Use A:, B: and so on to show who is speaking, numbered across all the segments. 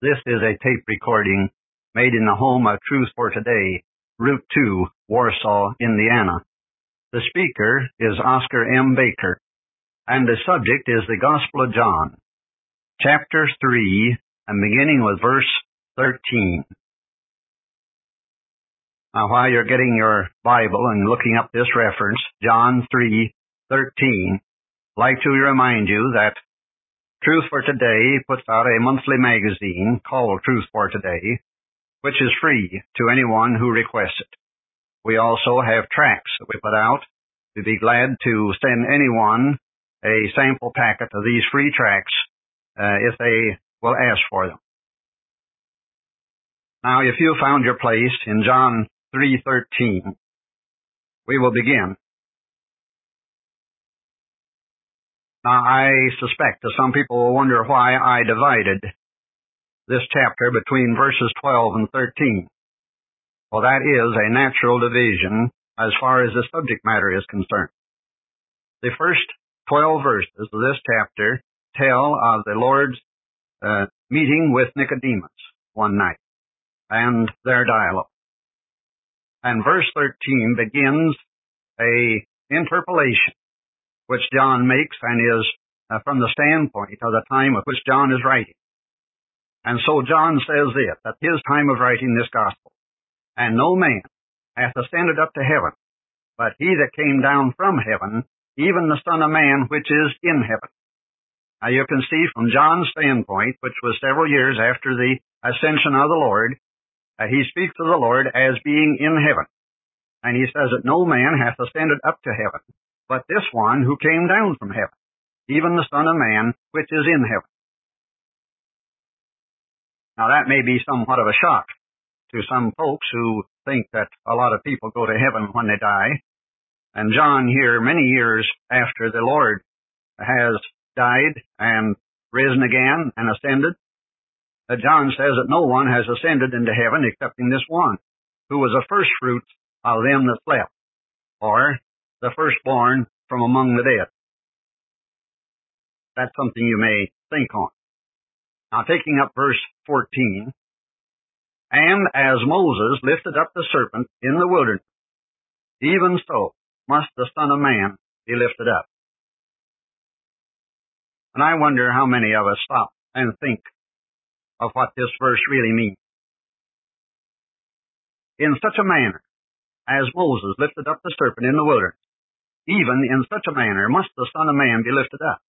A: This is a tape recording made in the home of Truth for Today, Route 2, Warsaw, Indiana. The speaker is Oscar M. Baker, and the subject is the Gospel of John, chapter 3, and beginning with verse 13. Now, while you're getting your Bible and looking up this reference, John 3:13, I'd like to remind you that Truth for Today puts out a monthly magazine called Truth for Today, which is free to anyone who requests it. We also have tracts that we put out. We'd be glad to send anyone a sample packet of these free tracts if they will ask for them. Now, if you found your place in John 3:13, we will begin. Now, I suspect that some people will wonder why I divided this chapter between verses 12 and 13. Well, that is a natural division as far as the subject matter is concerned. The first 12 verses of this chapter tell of the Lord's meeting with Nicodemus one night and their dialogue. And verse 13 begins a interpolation which John makes and is from the standpoint of the time at which John is writing. And so John says this, at his time of writing this gospel, "And no man hath ascended up to heaven, but he that came down from heaven, even the Son of Man which is in heaven." Now you can see from John's standpoint, which was several years after the ascension of the Lord, he speaks of the Lord as being in heaven. And he says that no man hath ascended up to heaven, but this one who came down from heaven, even the Son of Man which is in heaven. Now that may be somewhat of a shock to some folks who think that a lot of people go to heaven when they die. And John here, many years after the Lord has died and risen again and ascended, John says that no one has ascended into heaven excepting this one, who was a first fruit of them that slept, or the firstborn from among the dead. That's something you may think on. Now, taking up verse 14, "And as Moses lifted up the serpent in the wilderness, even so must the Son of Man be lifted up." And I wonder how many of us stop and think of what this verse really means. In such a manner as Moses lifted up the serpent in the wilderness, even in such a manner must the Son of Man be lifted up.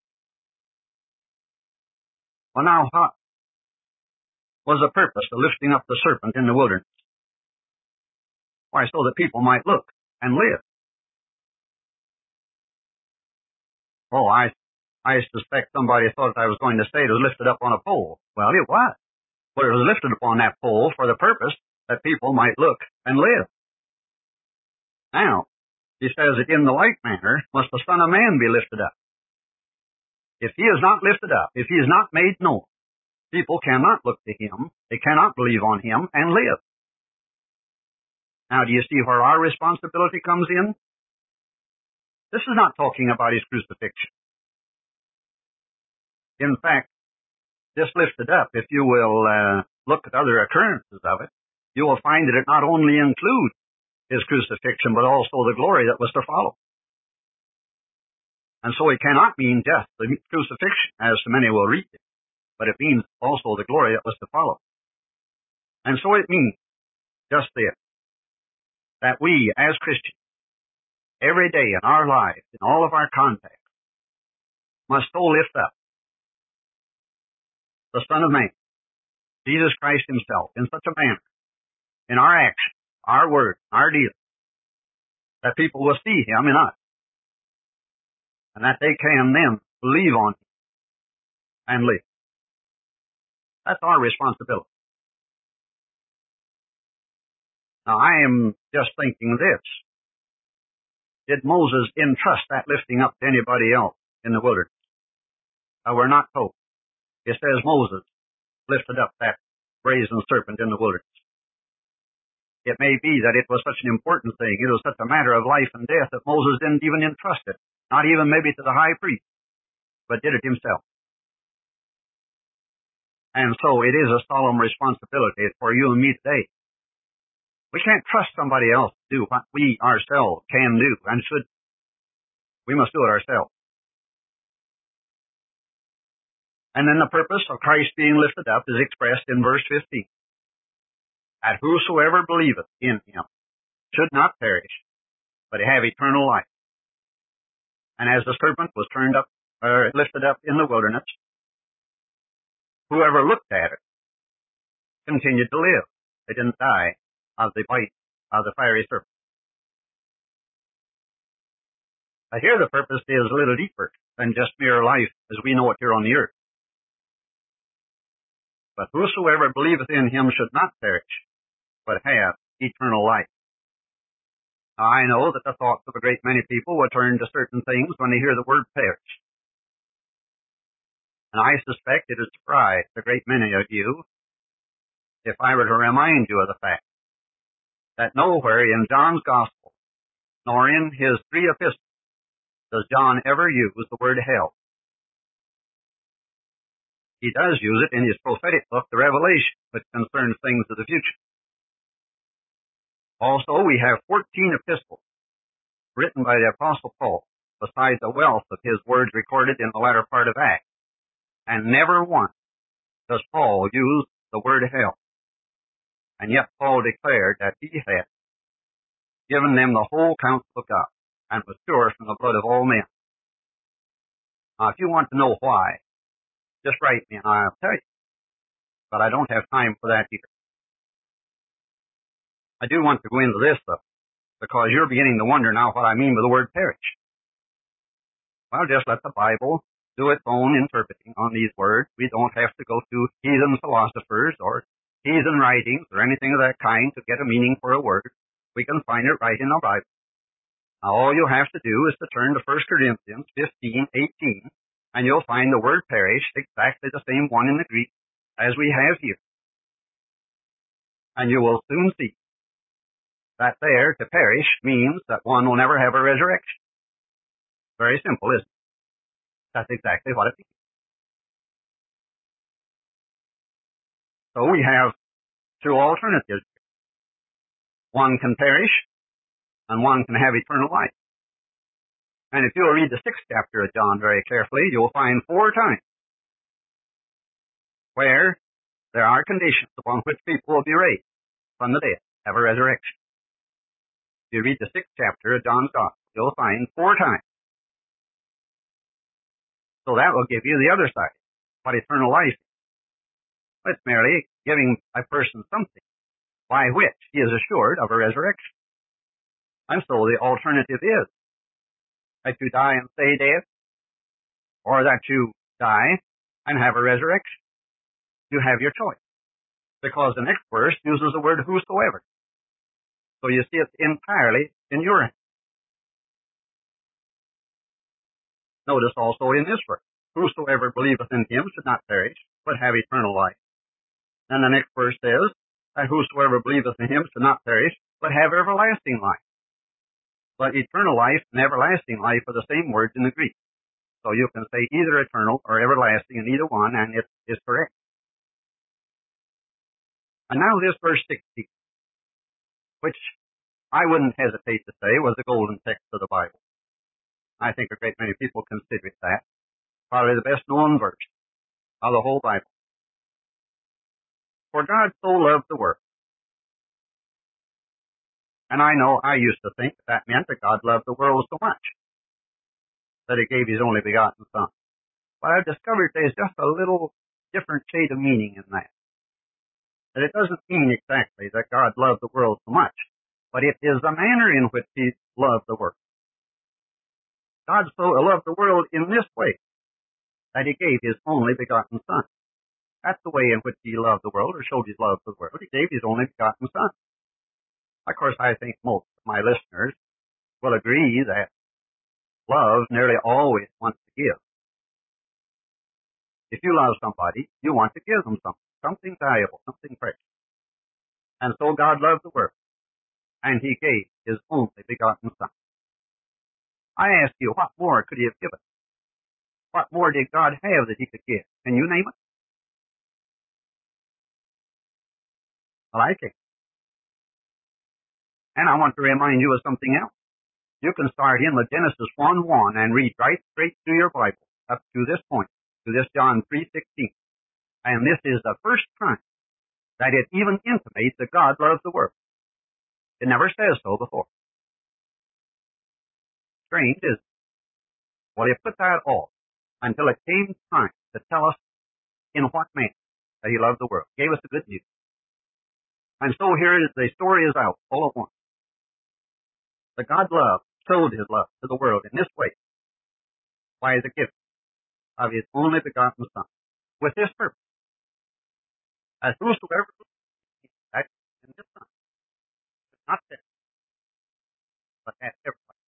A: Well, now, what was the purpose of lifting up the serpent in the wilderness? Why, so that people might look and live. Oh, I suspect somebody thought I was going to say it was lifted up on a pole. Well, it was. But it was lifted upon that pole for the purpose that people might look and live. Now, he says that in the like manner must the Son of Man be lifted up. If he is not lifted up, if he is not made known, people cannot look to him, they cannot believe on him and live. Now, do you see where our responsibility comes in? This is not talking about his crucifixion. In fact, this lifted up, if you will look at other occurrences of it, you will find that it not only includes his crucifixion, but also the glory that was to follow. And so it cannot mean just the crucifixion, as so many will read it, but it means also the glory that was to follow. And so it means just this, that we as Christians, every day in our lives, in all of our contacts, must so lift up the Son of Man, Jesus Christ himself, in such a manner, in our action, our word, our dealings, that people will see him in us, and that they can then believe on him and live. That's our responsibility. Now, I am just thinking this. Did Moses entrust that lifting up to anybody else in the wilderness? We're not told. It says Moses lifted up that brazen serpent in the wilderness. It may be that it was such an important thing, it was such a matter of life and death, that Moses didn't even entrust it, not even maybe to the high priest, but did it himself. And so it is a solemn responsibility for you and me today. We can't trust somebody else to do what we ourselves can do and should. We must do it ourselves. And then the purpose of Christ being lifted up is expressed in verse 15. That whosoever believeth in him should not perish, but have eternal life. And as the serpent was lifted up in the wilderness, whoever looked at it continued to live. They didn't die of the bite of the fiery serpent. But here the purpose is a little deeper than just mere life as we know it here on the earth. But whosoever believeth in him should not perish, but have eternal life. Now, I know that the thoughts of a great many people will turn to certain things when they hear the word perish. And I suspect it would surprise a great many of you if I were to remind you of the fact that nowhere in John's Gospel, nor in his 3 epistles, does John ever use the word hell. He does use it in his prophetic book, the Revelation, which concerns things of the future. Also, we have 14 epistles written by the Apostle Paul, besides the wealth of his words recorded in the latter part of Acts. And never once does Paul use the word hell. And yet Paul declared that he had given them the whole counsel of God and was pure from the blood of all men. Now, if you want to know why, just write me and I'll tell you. But I don't have time for that here. I do want to go into this, though, because you're beginning to wonder now what I mean by the word perish. Well, just let the Bible do its own interpreting on these words. We don't have to go to heathen philosophers or heathen writings or anything of that kind to get a meaning for a word. We can find it right in the Bible. Now, all you have to do is to turn to 1 Corinthians 15:18, and you'll find the word perish, exactly the same one in the Greek as we have here. And you will soon see that there, to perish, means that one will never have a resurrection. Very simple, isn't it? That's exactly what it means. So we have 2 alternatives. One can perish, and one can have eternal life. And if you'll read the 6th chapter of John very carefully, you'll find 4 times where there are conditions upon which people will be raised from the dead, have a resurrection. If you read the 6th chapter of John's Gospel, you'll find 4 times. So that will give you the other side, what eternal life is. It's merely giving a person something by which he is assured of a resurrection. And so the alternative is that you die and stay dead, or that you die and have a resurrection. You have your choice, because the next verse uses the word whosoever. So you see it's entirely in your hands. Notice also in this verse, whosoever believeth in him should not perish, but have eternal life. And the next verse says that whosoever believeth in him should not perish, but have everlasting life. But eternal life and everlasting life are the same words in the Greek. So you can say either eternal or everlasting in either one, and it is correct. And now this verse 16, which I wouldn't hesitate to say was the golden text of the Bible. I think a great many people consider it that. Probably the best known verse of the whole Bible. For God so loved the world. And I know I used to think that meant that God loved the world so much that He gave His only begotten Son. But I've discovered there's just a little different shade of meaning in that. That it doesn't mean exactly that God loved the world so much, but it is the manner in which He loved the world. God so loved the world in this way, that He gave His only begotten Son. That's the way in which He loved the world, or showed His love for the world. He gave His only begotten Son. Of course, I think most of my listeners will agree that love nearly always wants to give. If you love somebody, you want to give them something valuable, something precious. And so God loved the world, and He gave His only begotten Son. I ask you, what more could He have given? What more did God have that He could give? Can you name it? Well, I can't. And I want to remind you of something else. You can start in with Genesis 1:1 and read right straight through your Bible up to this point, to this John 3:16. And this is the first time that it even intimates that God loves the world. It never says so before. Strange, isn't it? Well, he put that off until it came time to tell us in what manner that he loved the world. Gave us the good news. And so here the story is out, all at once. The God loved, showed his love to the world in this way, by the gift of his only begotten Son, with this purpose, as whosoever believes that in this Son is not dead, but hath everlasting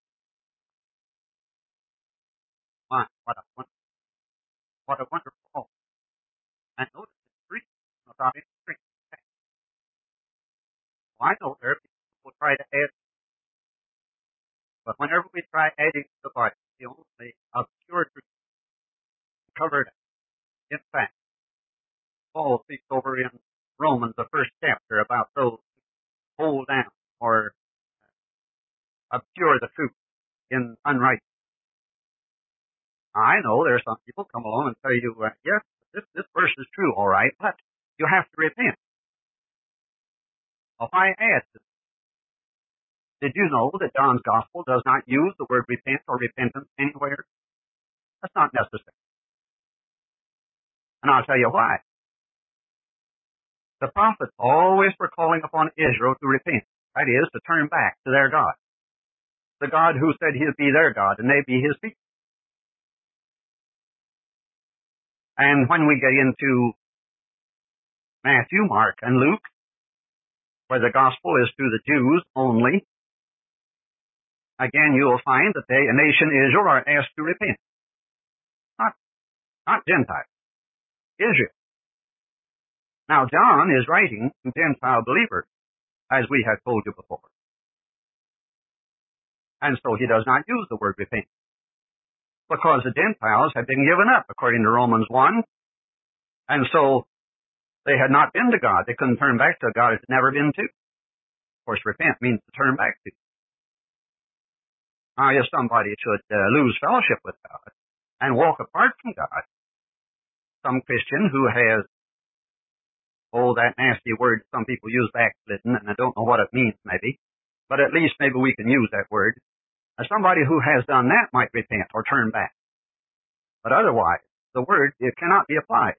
A: life. What a wonderful hope. And notice it's free without any strings attached. Well, I know there are people who will try to add, but whenever we try adding to the Bible, the only obscure truth covered up. In fact, Paul speaks over in Romans, the first chapter, about those who hold down or obscure the truth in unrighteousness. I know there are some people come along and tell you, yes, this verse is true, all right, but you have to repent. Well, why add to this? Did you know that John's Gospel does not use the word repent or repentance anywhere? That's not necessary. And I'll tell you why. The prophets always were calling upon Israel to repent. That is, to turn back to their God. The God who said he'd be their God and they be his people. And when we get into Matthew, Mark, and Luke, where the gospel is to the Jews only, again you will find that the nation Israel are asked to repent. Not Gentiles. Israel. Now John is writing to Gentile believers, as we have told you before. And so he does not use the word repent. Because the Gentiles had been given up, according to Romans 1. And so they had not been to God. They couldn't turn back to a God it had never been to. Of course, repent means to turn back to. Now, if somebody should lose fellowship with God and walk apart from God, some Christian who has, that nasty word some people use, backslidden, and I don't know what it means maybe, but at least maybe we can use that word. Somebody who has done that might repent or turn back. But otherwise, the word, it cannot be applied.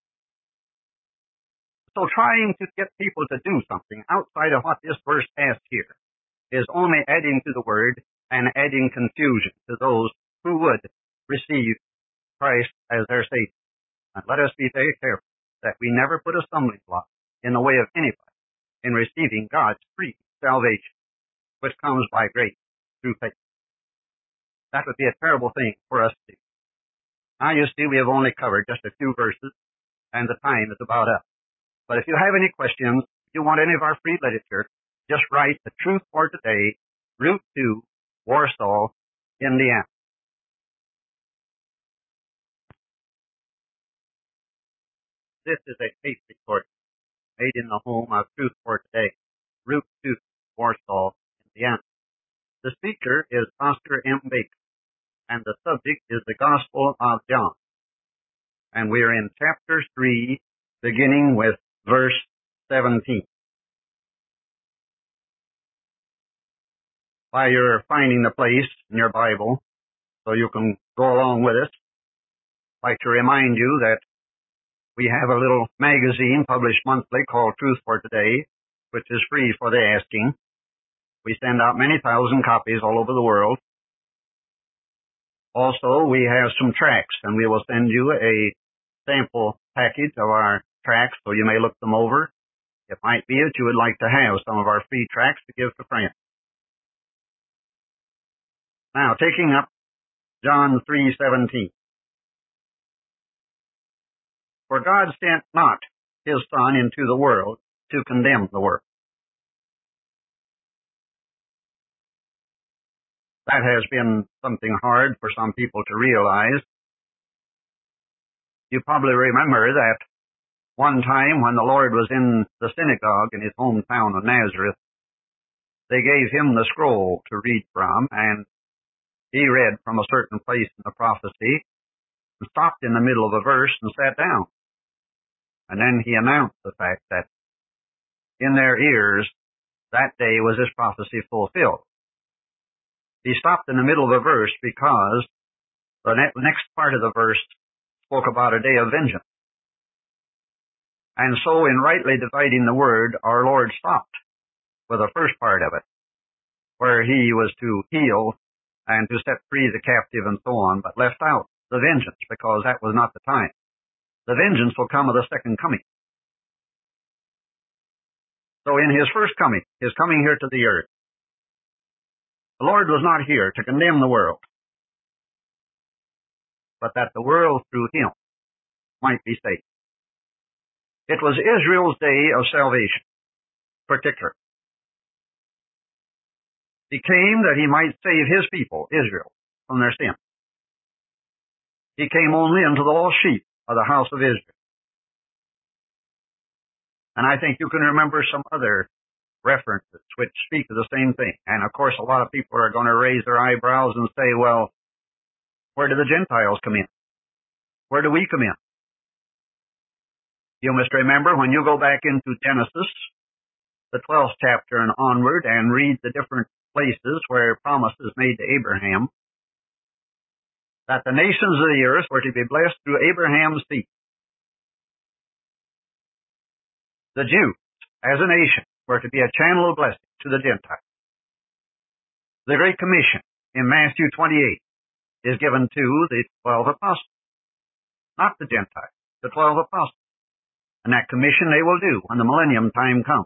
A: So trying to get people to do something outside of what this verse asks here is only adding to the word and adding confusion to those who would receive Christ as their Savior. And let us be very careful that we never put a stumbling block in the way of anybody in receiving God's free salvation, which comes by grace through faith. That would be a terrible thing for us to do. Now you see we have only covered just a few verses, and the time is about up. But if you have any questions, if you want any of our free literature, just write The Truth for Today, Route 2, Warsaw, Indiana. This is a tape recording made in the home of Truth for Today, Route 2, Warsaw, Indiana. The speaker is Oscar M. Baker, and the subject is the Gospel of John. And we are in chapter 3, beginning with verse 17. While you're finding the place in your Bible, so you can go along with us, I'd like to remind you that we have a little magazine published monthly called Truth for Today, which is free for the asking. We send out many thousand copies all over the world. Also, we have some tracts, and we will send you a sample package of our tracts so you may look them over. It might be that you would like to have some of our free tracts to give to friends. Now, taking up John 3:17. For God sent not his Son into the world to condemn the world. That has been something hard for some people to realize. You probably remember that One time when the Lord was in the synagogue in his hometown of Nazareth, they gave him the scroll to read from, and he read from a certain place in the prophecy and stopped in the middle of a verse and sat down. And then he announced the fact that in their ears that day was this prophecy fulfilled. He stopped in the middle of a verse because the next part of the verse spoke about a day of vengeance. And so in rightly dividing the word, our Lord stopped with the first part of it, where he was to heal and to set free the captive and so on, but left out the vengeance because that was not the time. The vengeance will come of the second coming. So in his first coming, his coming here to the earth, the Lord was not here to condemn the world, but that the world through him might be saved. It was Israel's day of salvation, particularly. He came that he might save his people, Israel, from their sin. He came only unto the lost sheep of the house of Israel. And I think you can remember some other references which speak of the same thing. And of course, a lot of people are going to raise their eyebrows and say, well, where do the Gentiles come in? Where do we come in? You must remember when you go back into Genesis, the 12th chapter and onward, and read the different places where promises made to Abraham, that the nations of the earth were to be blessed through Abraham's seed. The Jews, as a nation, were to be a channel of blessing to the Gentiles. The Great Commission in Matthew 28 is given to the 12 apostles, not the Gentiles, the 12 apostles. And that commission they will do when the millennium time comes.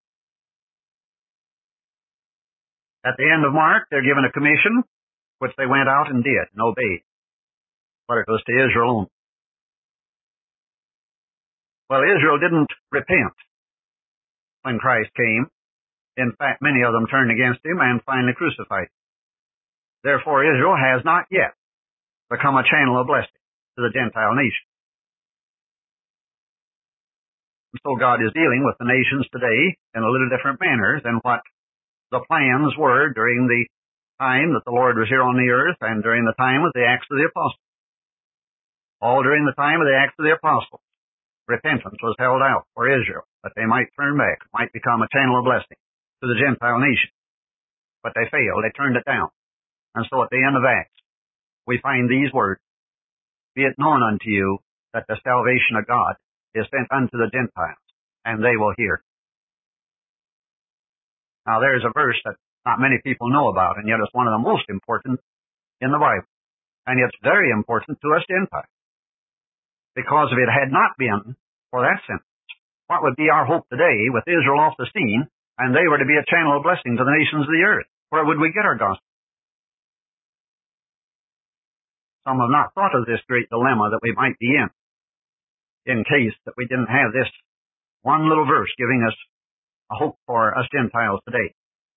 A: At the end of Mark, they're given a commission, which they went out and did and obeyed. But it was to Israel only. Well, Israel didn't repent when Christ came. In fact, many of them turned against him and finally crucified him. Therefore, Israel has not yet become a channel of blessing to the Gentile nation. So God is dealing with the nations today in a little different manner than what the plans were during the time that the Lord was here on the earth and during the time of the Acts of the Apostles. All during the time of the Acts of the Apostles, repentance was held out for Israel, that they might turn back, might become a channel of blessing to the Gentile nation. But they failed. They turned it down. And so at the end of Acts, we find these words, "Be it known unto you that the salvation of God is sent unto the Gentiles, and they will hear." Now there's a verse that not many people know about, and yet it's one of the most important in the Bible. And it's very important to us Gentiles. Because if it had not been for that sentence, what would be our hope today with Israel off the scene, and they were to be a channel of blessing to the nations of the earth? Where would we get our gospel? Some have not thought of this great dilemma that we might be in case that we didn't have this one little verse giving us a hope for us Gentiles today.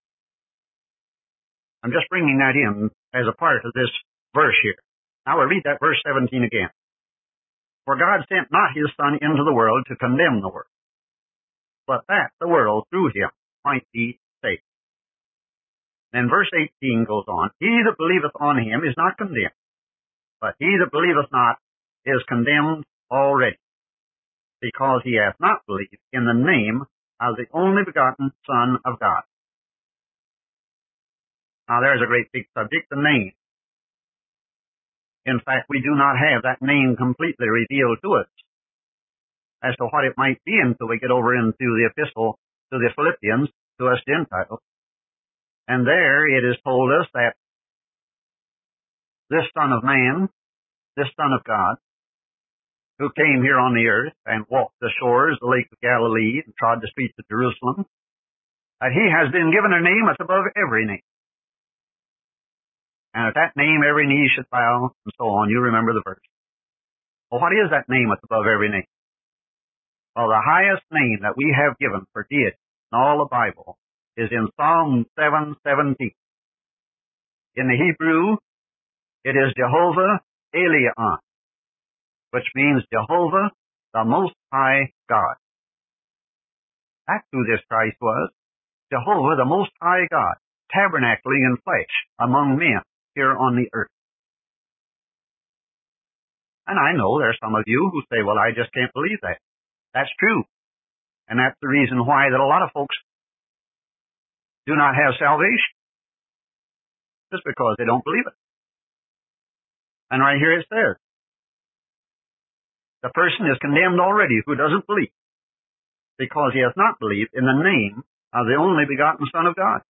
A: I'm just bringing that in as a part of this verse here. Now we'll read that verse 17 again. For God sent not his Son into the world to condemn the world, but that the world through him might be saved. Then verse 18 goes on, He that believeth on him is not condemned, but he that believeth not is condemned already, because he hath not believed in the name of the only begotten Son of God. Now there's a great big subject, the name. In fact, we do not have that name completely revealed to us as to what it might be until we get over into the epistle to the Philippians, to us Gentiles. And there it is told us that this Son of Man, this Son of God, who came here on the earth and walked the shores, the Lake of Galilee, and trod the streets of Jerusalem, that he has been given a name that's above every name. And at that name every knee should bow, and so on. You remember the verse. Well, what is that name that's above every name? Well, the highest name that we have given for deity in all the Bible is in Psalm 7:17. In the Hebrew, it is Jehovah Elion, which means Jehovah, the Most High. High God. That's who this Christ was. Jehovah, the Most High God, tabernacling in flesh among men here on the earth. And I know there's some of you who say, well, I just can't believe that. That's true. And that's the reason why that a lot of folks do not have salvation. Just because they don't believe it. And right here it says, the person is condemned already who doesn't believe, because he has not believed in the name of the only begotten Son of God.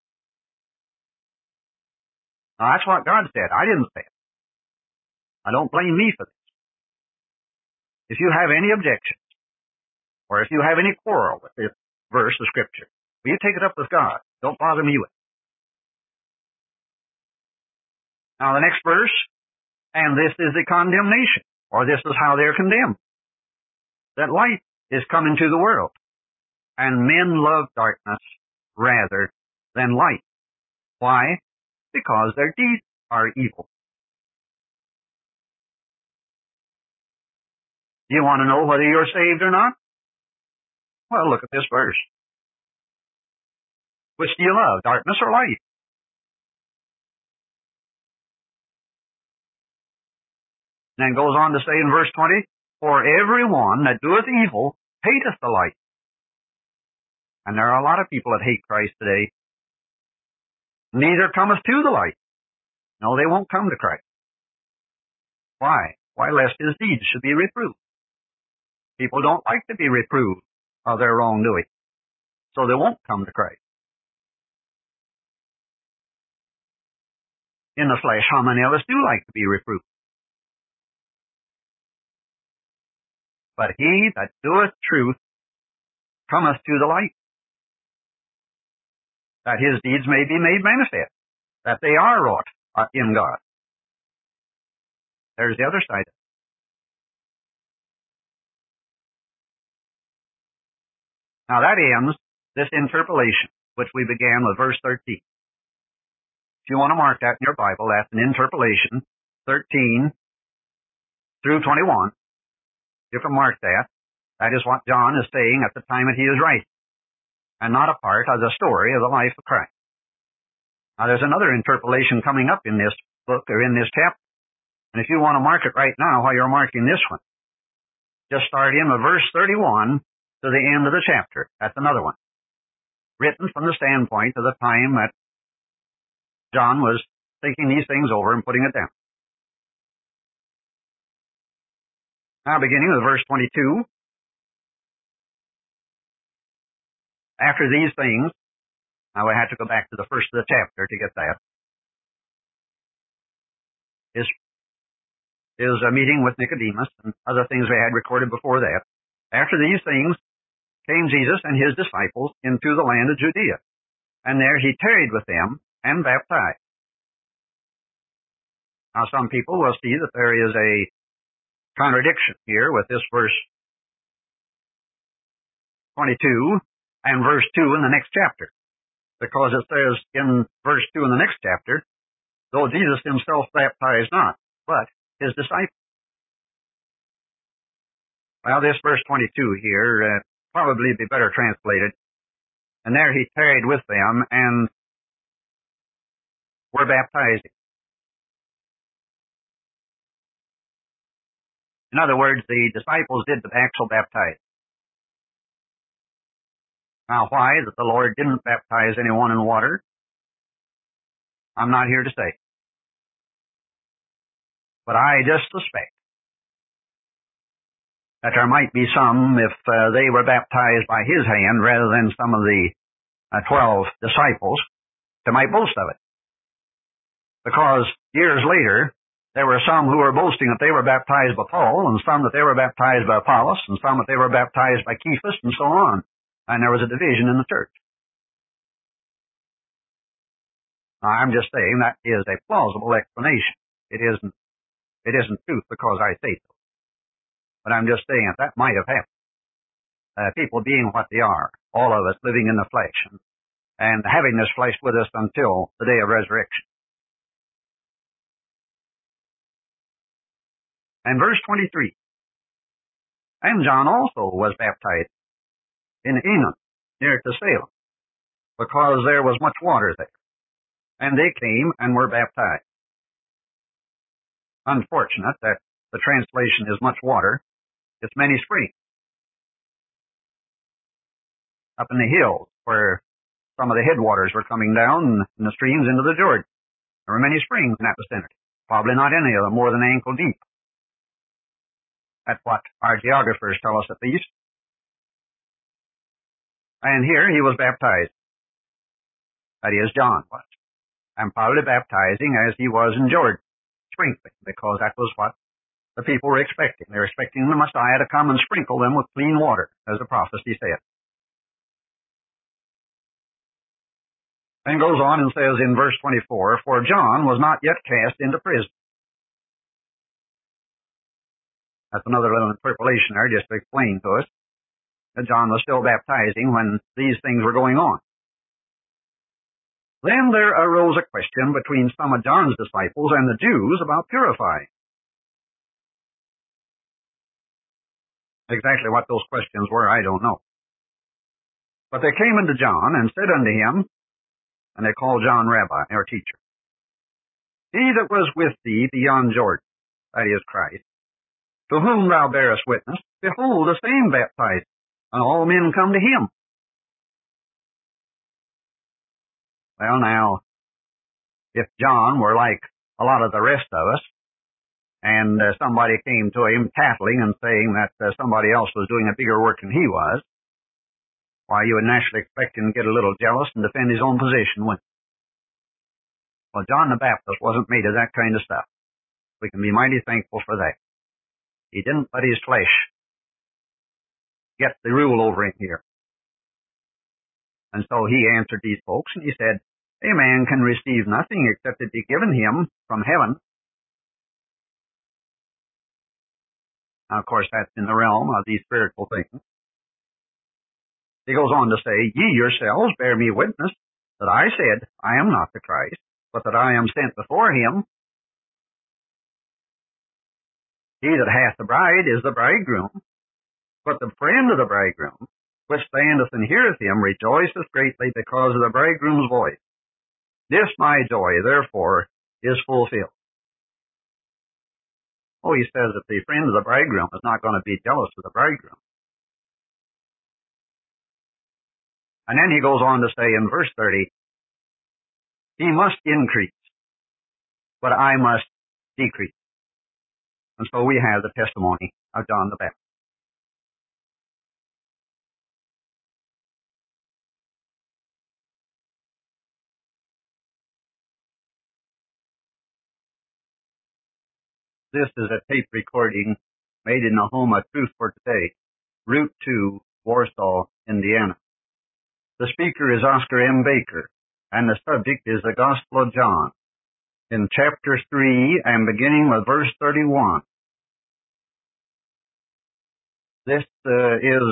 A: Now that's what God said. I didn't say it. I don't blame me for this. If you have any objections, or if you have any quarrel with this verse of Scripture, will you take it up with God? Don't bother me with it. Now the next verse, and this is the condemnation, or this is how they're condemned. That light is come into the world, and men love darkness rather than light. Why? Because their deeds are evil. Do you want to know whether you're saved or not? Well, look at this verse. Which do you love, darkness or light? And then goes on to say in verse 20, for everyone that doeth evil hateth the light. And there are a lot of people that hate Christ today. Neither cometh to the light. No, they won't come to Christ. Why? Why, lest his deeds should be reproved. People don't like to be reproved of their wrongdoing, so they won't come to Christ. In the flesh, how many of us do like to be reproved? But he that doeth truth cometh to the light, that his deeds may be made manifest, that they are wrought in God. There's the other side of it. Now that ends this interpolation, which we began with verse 13. If you want to mark that in your Bible, that's an interpolation, 13 through 21. You can mark that. That is what John is saying at the time that he is writing, and not a part of the story of the life of Christ. Now there's another interpolation coming up in this book, or in this chapter. And if you want to mark it right now while you're marking this one, just start in with verse 31 to the end of the chapter. That's another one, written from the standpoint of the time that John was thinking these things over and putting it down. Now beginning with verse 22. After these things, now I had to go back to the first of the chapter to get that, is a meeting with Nicodemus and other things we had recorded before that. After these things came Jesus and his disciples into the land of Judea, and there he tarried with them and baptized. Now some people will see that there is a contradiction here with this verse 22 and verse 2 in the next chapter, because it says in verse 2 in the next chapter, though Jesus himself baptized not, but his disciples. Well, this verse 22 here probably be better translated, and there he tarried with them and were baptizing. In other words, the disciples did the actual baptizing. Now, why that the Lord didn't baptize anyone in water, I'm not here to say. But I just suspect that there might be some, if they were baptized by his hand rather than some of the 12 disciples, that might boast of it. Because years later, there were some who were boasting that they were baptized by Paul, and some that they were baptized by Apollos, and some that they were baptized by Cephas, and so on. And there was a division in the church. Now, I'm just saying that is a plausible explanation. It isn't truth because I say so. But I'm just saying that might have happened. People being what they are, all of us living in the flesh, and having this flesh with us until the day of resurrection. And verse 23. And John also was baptized in Aenon, near to Salem, because there was much water there. And they came and were baptized. Unfortunate that the translation is much water. It's many springs. Up in the hills where some of the headwaters were coming down in the streams into the Jordan. There were many springs in that vicinity. Probably not any of them more than ankle deep. That's what our geographers tell us at least. And here he was baptized. That is, John was. And probably baptizing as he was in Jordan, sprinkling, because that was what the people were expecting. They were expecting the Messiah to come and sprinkle them with clean water, as the prophecy said. And goes on and says in verse 24, for John was not yet cast into prison. That's another little interpolation there just to explain to us that John was still baptizing when these things were going on. Then there arose a question between some of John's disciples and the Jews about purifying. Exactly what those questions were, I don't know. But they came unto John and said unto him, and they called John Rabbi, or teacher, he that was with thee beyond Jordan, that is Christ, to whom thou bearest witness, behold, the same baptized, and all men come to him. Well, now, if John were like a lot of the rest of us, and somebody came to him tattling and saying that somebody else was doing a bigger work than he was, why, you would naturally expect him to get a little jealous and defend his own position, wouldn't you? Well, John the Baptist wasn't made of that kind of stuff. We can be mighty thankful for that. He didn't let his flesh get the rule over him here. And so he answered these folks, and he said, a man can receive nothing except it be given him from heaven. Now, of course, that's in the realm of these spiritual things. He goes on to say, ye yourselves bear me witness that I said, I am not the Christ, but that I am sent before him. He that hath the bride is the bridegroom, but the friend of the bridegroom, which standeth and heareth him, rejoiceth greatly because of the bridegroom's voice. This my joy, therefore, is fulfilled. Oh, he says that the friend of the bridegroom is not going to be jealous of the bridegroom. And then he goes on to say in verse 30, he must increase, but I must decrease. And so we have the testimony of John the Baptist. This is a tape recording made in the home of Truth for Today, Route 2, Warsaw, Indiana. The speaker is Oscar M. Baker, and the subject is the Gospel of John, in chapter 3 and beginning with verse 31. This is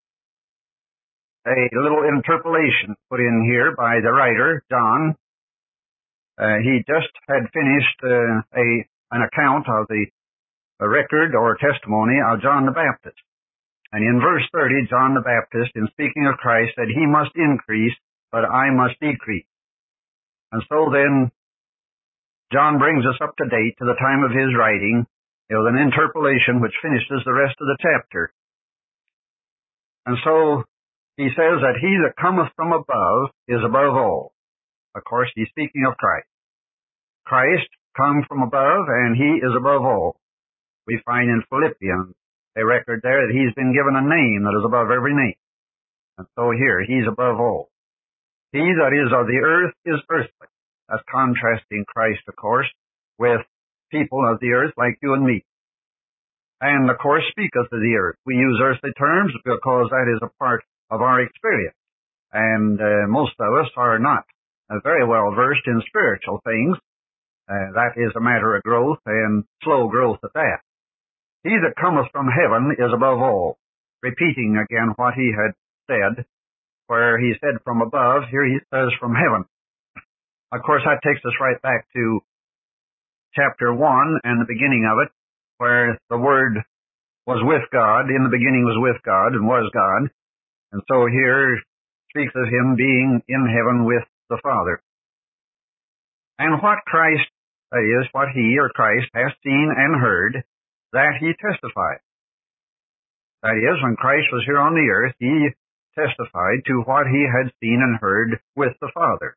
A: a little interpolation put in here by the writer, John. He just had finished an account of the record or testimony of John the Baptist. And in verse 30, John the Baptist, in speaking of Christ, said, he must increase, but I must decrease. And so then, John brings us up to date to the time of his writing, with an interpolation which finishes the rest of the chapter. And so, he says that he that cometh from above is above all. Of course, he's speaking of Christ. Christ come from above, and he is above all. We find in Philippians a record there that he's been given a name that is above every name. And so here, he's above all. He that is of the earth is earthly. That's contrasting Christ, of course, with people of the earth like you and me. And, of course, speaketh of the earth. We use earthly terms because that is a part of our experience. And most of us are not very well versed in spiritual things. That is a matter of growth, and slow growth at that. He that cometh from heaven is above all. Repeating again what he had said, where he said from above, here he says from heaven. Of course, that takes us right back to chapter 1 and the beginning of it, where the word was with God, in the beginning was with God and was God. And so here speaks of him being in heaven with the Father. And what Christ is, what he or Christ has seen and heard, that he testified. That is, when Christ was here on the earth, he testified to what he had seen and heard with the Father.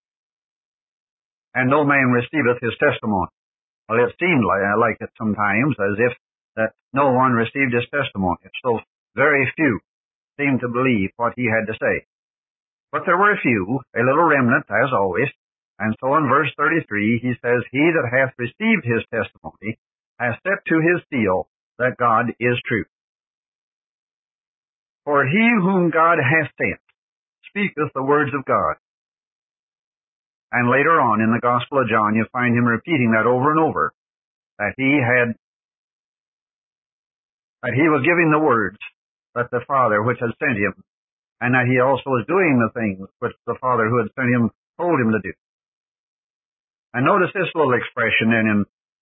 A: And no man receiveth his testimony. Well, it seemed like it sometimes, as if that no one received his testimony. So very few seemed to believe what he had to say. But there were a few, a little remnant, as always. And so in verse 33, he says, He that hath received his testimony hath set to his seal that God is true. For he whom God hath sent speaketh the words of God. And later on in the Gospel of John, you find him repeating that over and over, that he was giving the words that the Father which had sent him, and that he also was doing the things which the Father who had sent him told him to do. And notice this little expression in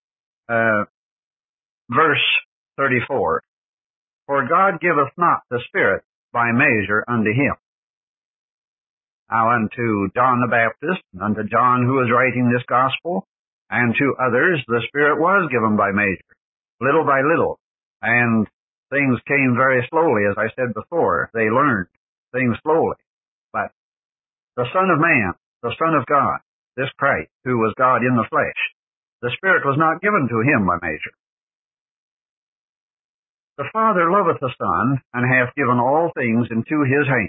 A: verse 34. For God giveth not the Spirit by measure unto him. Now unto John the Baptist, unto John who was writing this gospel, and to others the Spirit was given by measure, little by little. And things came very slowly, as I said before. They learned things slowly. But the Son of Man, the Son of God, this Christ, who was God in the flesh, the Spirit was not given to him by measure. The Father loveth the Son, and hath given all things into his hand.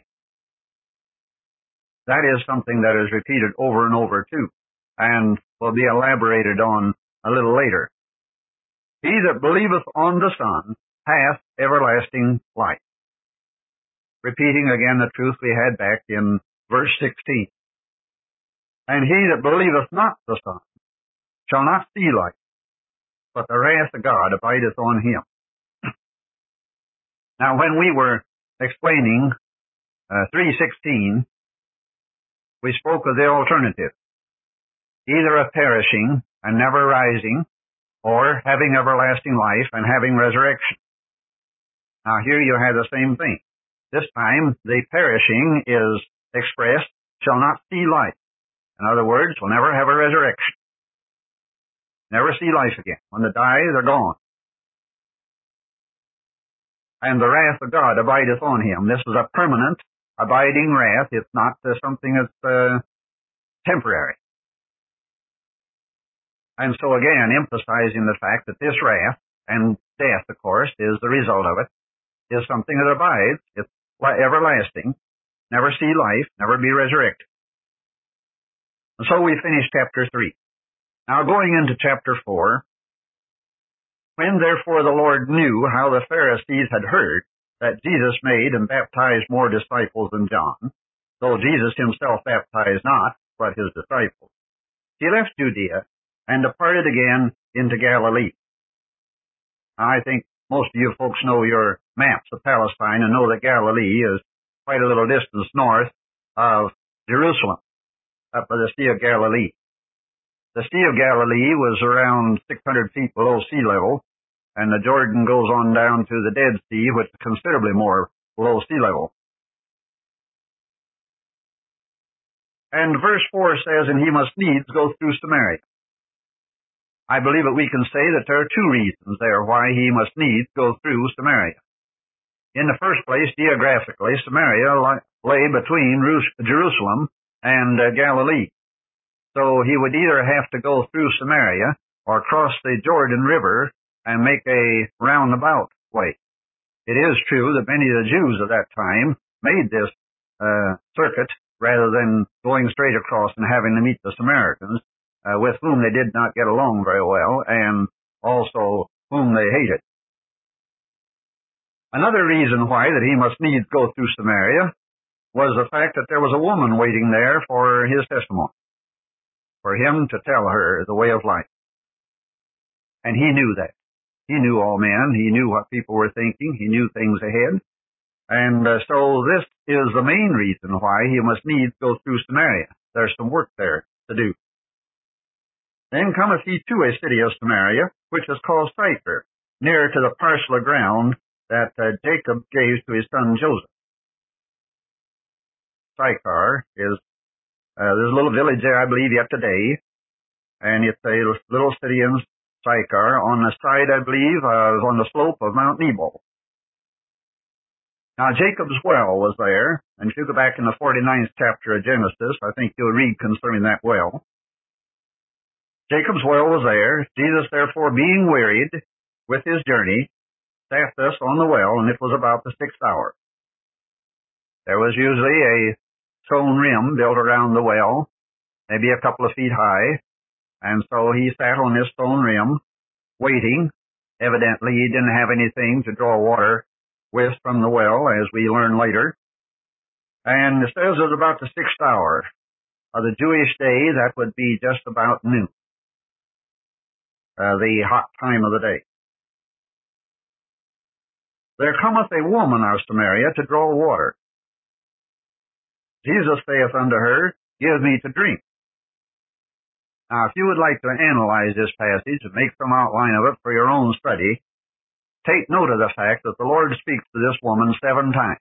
A: That is something that is repeated over and over too, and will be elaborated on a little later. He that believeth on the Son hath everlasting life. Repeating again the truth we had back in verse 16. And he that believeth not the Son shall not see life, but the wrath of God abideth on him. Now when we were explaining 3:16, we spoke of the alternative, either of perishing and never rising, or having everlasting life and having resurrection. Now here you have the same thing. This time the perishing is expressed, shall not see life. In other words, will never have a resurrection. Never see life again. When they die, they're gone. And the wrath of God abideth on him. This is a permanent, abiding wrath. It's not something that's temporary. And so again, emphasizing the fact that this wrath, and death, of course, is the result of it, is something that abides. It's everlasting. Never see life, never be resurrected. And so we finish chapter 3. Now going into chapter 4, when therefore the Lord knew how the Pharisees had heard that Jesus made and baptized more disciples than John, though Jesus himself baptized not, but his disciples, he left Judea and departed again into Galilee. Now, I think most of you folks know your maps of Palestine and know that Galilee is quite a little distance north of Jerusalem, up by the Sea of Galilee. The Sea of Galilee was around 600 feet below sea level, and the Jordan goes on down to the Dead Sea, which is considerably more below sea level. And verse 4 says, and he must needs go through Samaria. I believe that we can say that there are two reasons there why he must needs go through Samaria. In the first place, geographically, Samaria lay between Jerusalem and Galilee. So he would either have to go through Samaria or cross the Jordan River and make a roundabout way. It is true that many of the Jews of that time made this circuit rather than going straight across and having to meet the Samaritans, with whom they did not get along very well, and also whom they hated. Another reason why that he must needs go through Samaria was the fact that there was a woman waiting there for his testimony, for him to tell her the way of life. And he knew that. He knew all men. He knew what people were thinking. He knew things ahead. And so this is the main reason why he must needs go through Samaria. There's some work there to do. Then cometh he to a city of Samaria, which is called Sychar, near to the parcel of ground that Jacob gave to his son Joseph. Sychar is, there's a little village there, I believe, yet today, and it's a little city in Sychar on the side, I believe, on the slope of Mount Nebo. Now, Jacob's well was there, and if you go back in the 49th chapter of Genesis, I think you'll read concerning that well. Jacob's well was there. Jesus, therefore, being wearied with his journey, sat thus on the well, and it was about the 6th hour. There was usually a stone rim built around the well, maybe a couple of feet high, and so he sat on this stone rim, waiting. Evidently, he didn't have anything to draw water with from the well, as we learn later. And it says it was about the 6th hour of the Jewish day. That would be just about noon, the hot time of the day. There cometh a woman out of Samaria to draw water. Jesus saith unto her, Give me to drink. Now, if you would like to analyze this passage and make some outline of it for your own study, take note of the fact that the Lord speaks to this woman 7 times.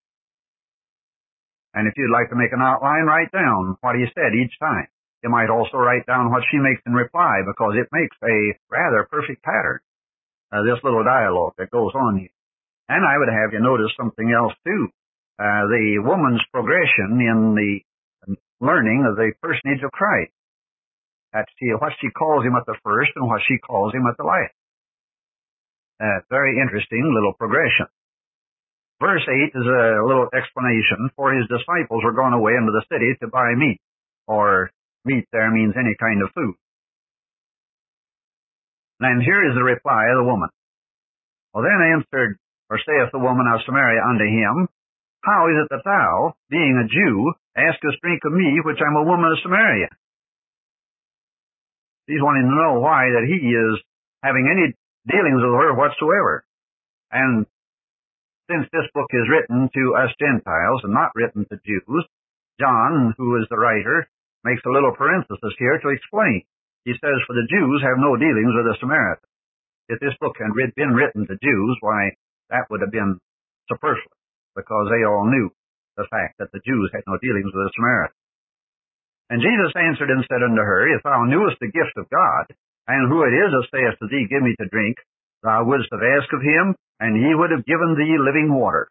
A: And if you'd like to make an outline, write down what he said each time. You might also write down what she makes in reply, because it makes a rather perfect pattern, this little dialogue that goes on here. And I would have you notice something else, too. The woman's progression in the learning of the personage of Christ. That's what she calls him at the first and what she calls him at the last. Very interesting little progression. Verse 8 is a little explanation. For his disciples were gone away into the city to buy meat, or meat there means any kind of food. And here is the reply of the woman. Well, then answered, or saith the woman of Samaria unto him, How is it that thou, being a Jew, askest drink of me, which I'm a woman of Samaria? He's wanting to know why that he is having any dealings with her whatsoever. And since this book is written to us Gentiles and not written to Jews, John, who is the writer, makes a little parenthesis here to explain. He says, For the Jews have no dealings with the Samaritans. If this book had been written to Jews, why, that would have been superfluous, because they all knew the fact that the Jews had no dealings with the Samaritans. And Jesus answered and said unto her, If thou knewest the gift of God, and who it is that saith to thee, Give me to drink, thou wouldst have asked of him, and he would have given thee living water.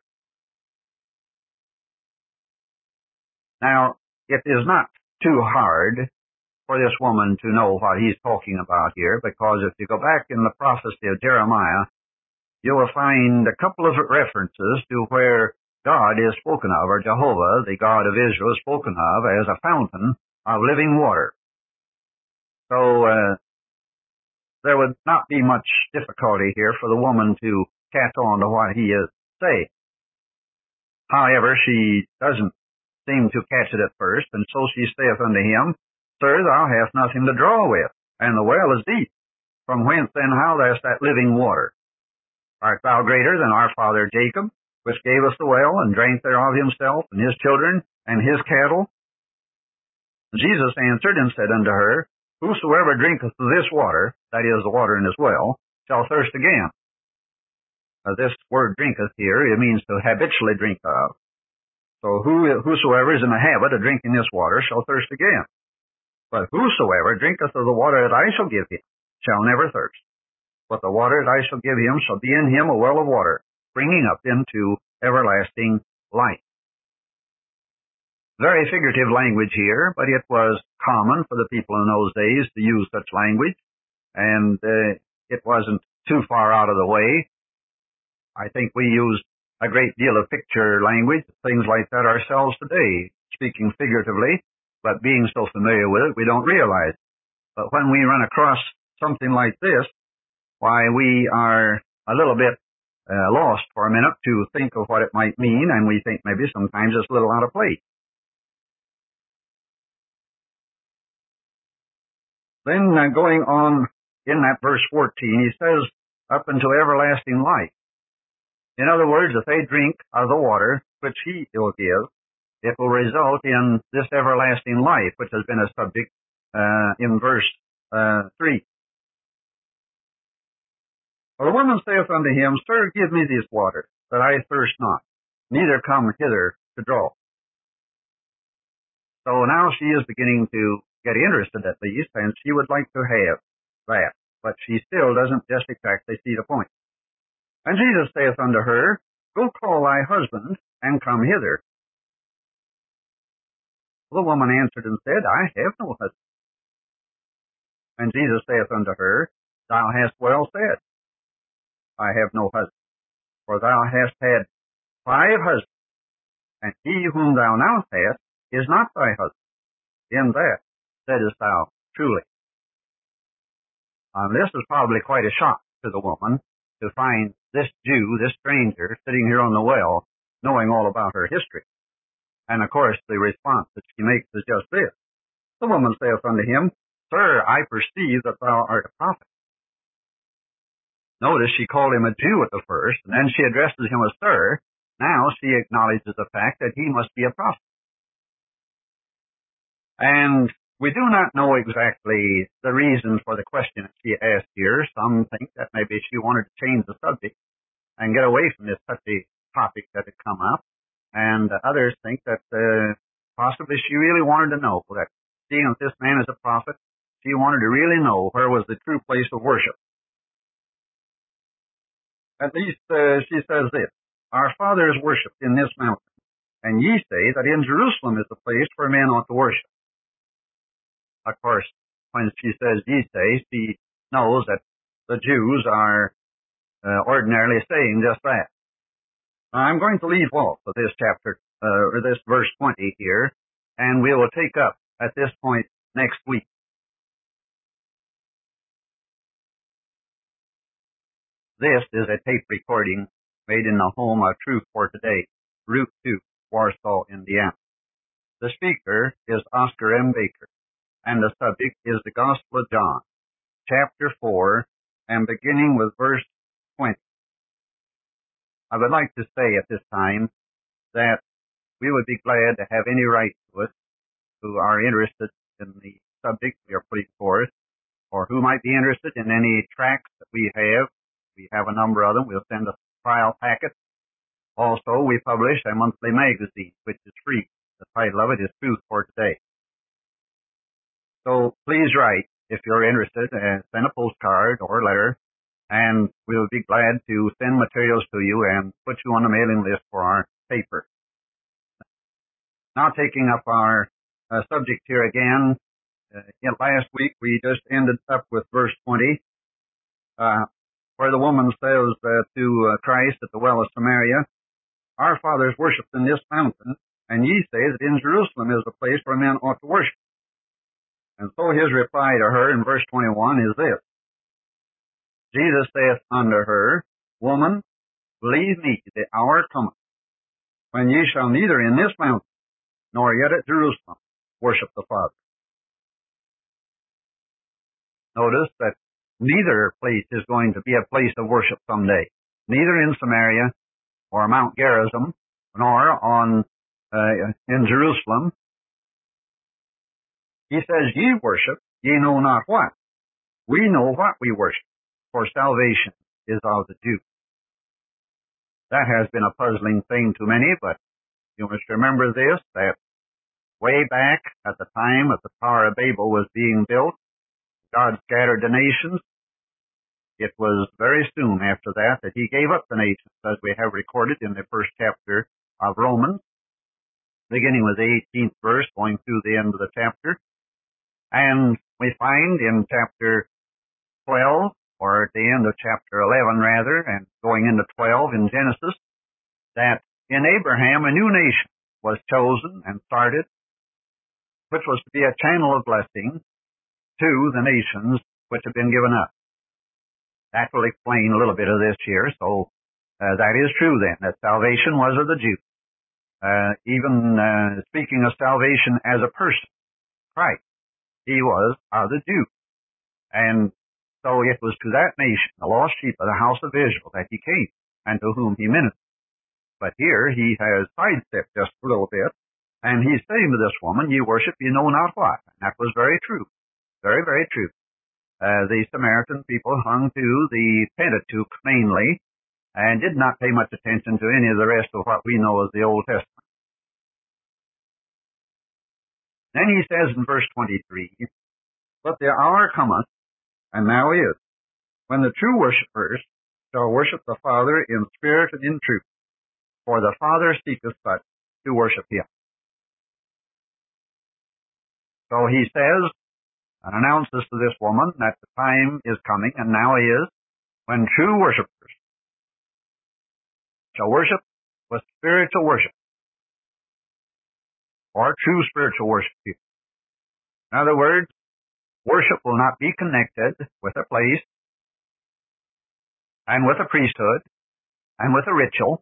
A: Now, it is not too hard for this woman to know what he's talking about here, because if you go back in the prophecy of Jeremiah, you will find a couple of references to where God is spoken of, or Jehovah, the God of Israel, is spoken of as a fountain of living water. So there would not be much difficulty here for the woman to catch on to what he is saying. However, she doesn't seem to catch it at first, and so she saith unto him, Sir, thou hast nothing to draw with, and the well is deep. From whence then how hast that living water? Art thou greater than our father Jacob, which gave us the well, and drank thereof himself, and his children, and his cattle? Jesus answered and said unto her, Whosoever drinketh of this water, that is, the water in his well, shall thirst again. This word drinketh here, it means to habitually drink of. So whosoever is in the habit of drinking this water shall thirst again. But whosoever drinketh of the water that I shall give him shall never thirst. But the water that I shall give him shall be in him a well of water, springing up into everlasting life. Very figurative language here, but it was common for the people in those days to use such language, and it wasn't too far out of the way. I think we use a great deal of picture language, things like that ourselves today, speaking figuratively, but being so familiar with it, we don't realize it. But when we run across something like this, why, we are a little bit lost for a minute to think of what it might mean, and we think maybe sometimes it's a little out of place. Then going on in that verse 14, he says, up unto everlasting life. In other words, if they drink of the water which he will give, it will result in this everlasting life, which has been a subject in verse 3. Well, the woman saith unto him, Sir, give me this water, that I thirst not, neither come hither to draw. So now she is beginning to get interested at least, and she would like to have that, but she still doesn't just exactly see the point. And Jesus saith unto her, Go call thy husband, and come hither. The woman answered and said, I have no husband. And Jesus saith unto her, Thou hast well said, I have no husband. For thou hast had 5 husbands, and he whom thou now hast is not thy husband. In that saidest thou truly. This is probably quite a shock to the woman, to find this Jew, this stranger, sitting here on the well, knowing all about her history. And of course, the response that she makes is just this. The woman saith unto him, Sir, I perceive that thou art a prophet. Notice she called him a Jew at the first, and then she addresses him as Sir. Now she acknowledges the fact that he must be a prophet. And we do not know exactly the reason for the question that she asked here. Some think that maybe she wanted to change the subject and get away from this touchy topic that had come up. And others think that possibly she really wanted to know that seeing that this man is a prophet, she wanted to really know where was the true place of worship. At least she says this, Our fathers worshipped in this mountain, and ye say that in Jerusalem is the place where men ought to worship. Of course, when she says ye say, she knows that the Jews are ordinarily saying just that. I'm going to leave off of this chapter, or this verse 20 here, and we will take up at this point next week. This is a tape recording made in the home of Truth for Today, Route 2, Warsaw, Indiana. The speaker is Oscar M. Baker, and the subject is the Gospel of John, chapter 4, and beginning with verse 20. I would like to say at this time that we would be glad to have any write to us who are interested in the subject we are putting forth, or who might be interested in any tracts that we have. We have a number of them. We'll send a trial packet. Also, we publish a monthly magazine, which is free. The title of it is Truth for Today. So please write if you're interested, and send a postcard or letter, and we'll be glad to send materials to you and put you on the mailing list for our paper. Now taking up our subject here again, last week we just ended up with verse 20, where the woman says to Christ at the well of Samaria, Our fathers worshipped in this mountain, and ye say that in Jerusalem is the place where men ought to worship. And so his reply to her in verse 21 is this. Jesus saith unto her, Woman, believe me, the hour cometh, when ye shall neither in this mountain, nor yet at Jerusalem, worship the Father. Notice that neither place is going to be a place of worship someday. Neither in Samaria, or Mount Gerizim, nor in Jerusalem. He says, Ye worship, ye know not what. We know what we worship, for salvation is of the Jews. That has been a puzzling thing to many, but you must remember this, that way back at the time that the Tower of Babel was being built, God scattered the nations. It was very soon after that that he gave up the nations, as we have recorded in the first chapter of Romans, beginning with the 18th verse, going through the end of the chapter. And we find in chapter 12, or at the end of chapter 11 rather, and going into 12 in Genesis, that in Abraham a new nation was chosen and started, which was to be a channel of blessing to the nations which have been given up. That will explain a little bit of this here. So that is true then, that salvation was of the Jews. Even speaking of salvation as a person, Christ, he was of the Jews. And so it was to that nation, the lost sheep of the house of Israel, that he came, and to whom he ministered. But here he has sidestepped just a little bit, and he's saying to this woman, Ye worship, ye know not what. And that was very true. Very, very true. the Samaritan people hung to the Pentateuch mainly, and did not pay much attention to any of the rest of what we know as the Old Testament. Then he says in verse 23, "But the hour cometh, and now is, when the true worshippers shall worship the Father in spirit and in truth, for the Father seeketh such to worship him." So he says and announces to this woman that the time is coming, and now is, when true worshippers shall worship with spiritual worship, or true spiritual worship. In other words, worship will not be connected with a place, and with a priesthood, and with a ritual.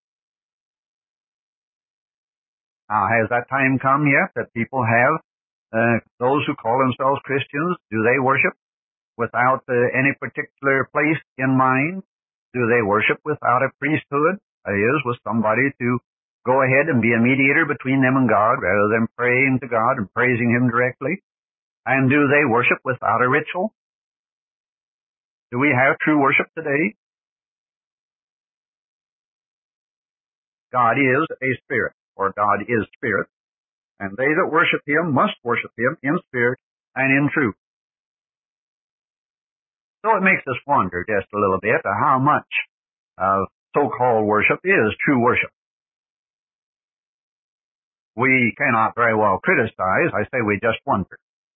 A: Now, has that time come yet that people have, those who call themselves Christians, do they worship without any particular place in mind? Do they worship without a priesthood? That is, with somebody to go ahead and be a mediator between them and God, rather than praying to God and praising Him directly? And do they worship without a ritual? Do we have true worship today? God is a spirit, or God is spirit, and they that worship Him must worship Him in spirit and in truth. So it makes us wonder just a little bit how much of so-called worship is true worship. We cannot very well criticize. I say we just wonder.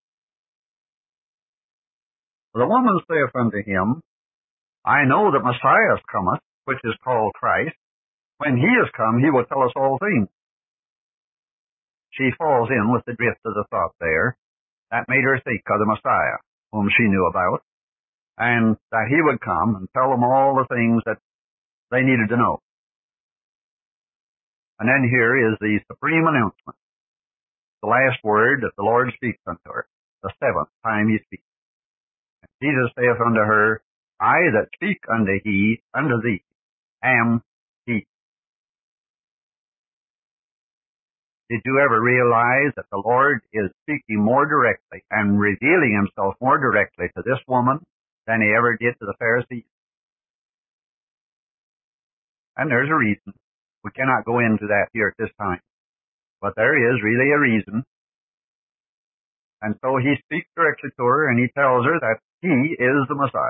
A: The woman saith unto him, "I know that Messiah cometh, which is called Christ. When he is come, he will tell us all things." She falls in with the drift of the thought there. That made her think of the Messiah, whom she knew about, and that he would come and tell them all the things that they needed to know. And then here is the supreme announcement, the last word that the Lord speaks unto her, the seventh time he speaks. And Jesus saith unto her, "I that speak unto thee am he." Did you ever realize that the Lord is speaking more directly and revealing himself more directly to this woman than he ever did to the Pharisees? And there's a reason. We cannot go into that here at this time. But there is really a reason. And so he speaks directly to her, and he tells her that he is the Messiah.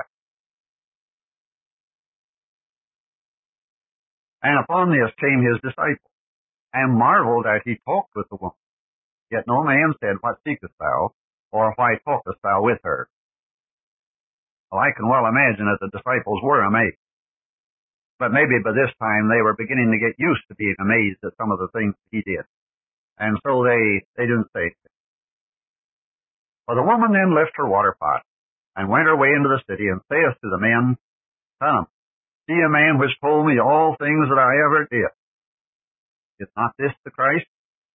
A: And upon this came his disciples, and marveled that he talked with the woman. Yet no man said, "What seekest thou?" or "Why talkest thou with her?" Well, I can well imagine that the disciples were amazed. But maybe by this time they were beginning to get used to being amazed at some of the things he did. And so they didn't say anything. Well, the woman then left her water pot, and went her way into the city, and saith to the men, "Come, see a man which told me all things that I ever did. Is not this the Christ?"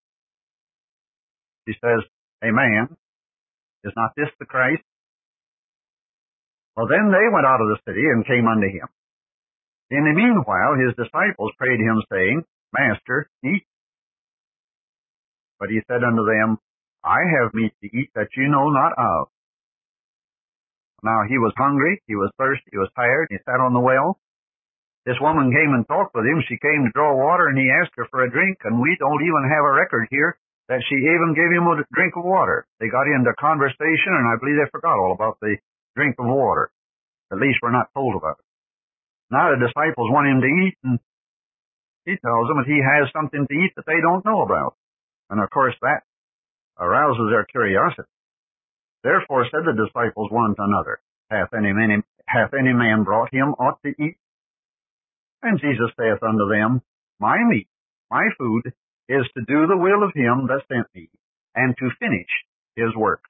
A: She says, "A man, is not this the Christ?" Well, then they went out of the city, and came unto him. In the meanwhile his disciples prayed him, saying, "Master, eat." But he said unto them, "I have meat to eat that you know not of." Now he was hungry, he was thirsty, he was tired, and he sat on the well. This woman came and talked with him. She came to draw water, and he asked her for a drink, and we don't even have a record here that she even gave him a drink of water. They got into conversation, and I believe they forgot all about the drink of water. At least we're not told about it. Now the disciples want him to eat, and he tells them that he has something to eat that they don't know about. And of course that arouses their curiosity. Therefore said the disciples one to another, Hath any man brought him aught to eat? And Jesus saith unto them, My meat, my food, is to do the will of him that sent me, and to finish his work.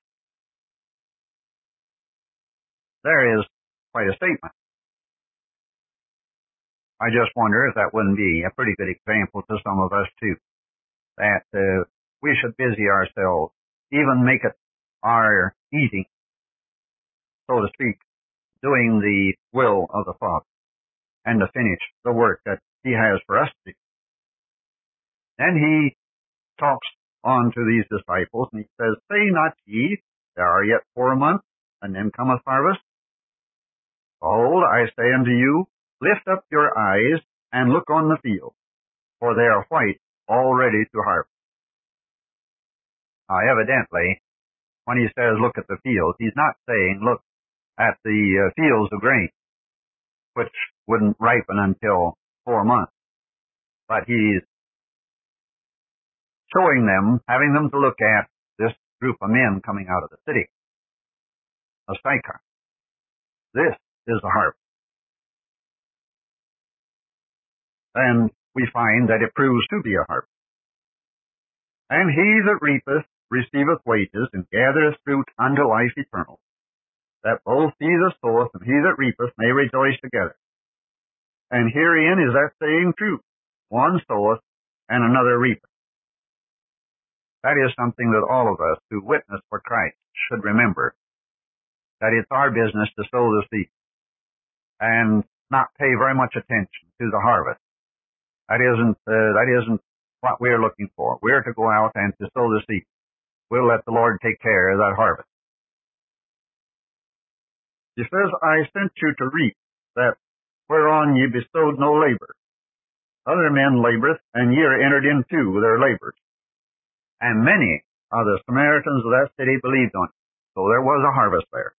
A: There is quite a statement. I just wonder if that wouldn't be a pretty good example to some of us too, that we should busy ourselves, even make it our eating, so to speak, doing the will of the Father, and to finish the work that he has for us to do. Then he talks on to these disciples, and he says, Say not ye, there are yet 4 months, and then cometh harvest. Behold, I say unto you, lift up your eyes and look on the field, for they are white already to harvest. Now, evidently, when he says look at the fields, he's not saying look at the fields of grain, which wouldn't ripen until 4 months. But he's showing them, having them to look at this group of men coming out of the city of Sychar. This is the harvest. And we find that it proves to be a harvest. And he that reapeth receiveth wages, and gathereth fruit unto life eternal, that both he that soweth and he that reapeth may rejoice together. And herein is that saying true, one soweth and another reapeth. That is something that all of us who witness for Christ should remember, that it's our business to sow the seed and not pay very much attention to the harvest. That isn't what we're looking for. We're to go out and to sow the seed. We'll let the Lord take care of that harvest. He says, I sent you to reap that whereon ye bestowed no labor. Other men laboreth, and ye are entered into their labors. And many of the Samaritans of that city believed on it. So there was a harvest there.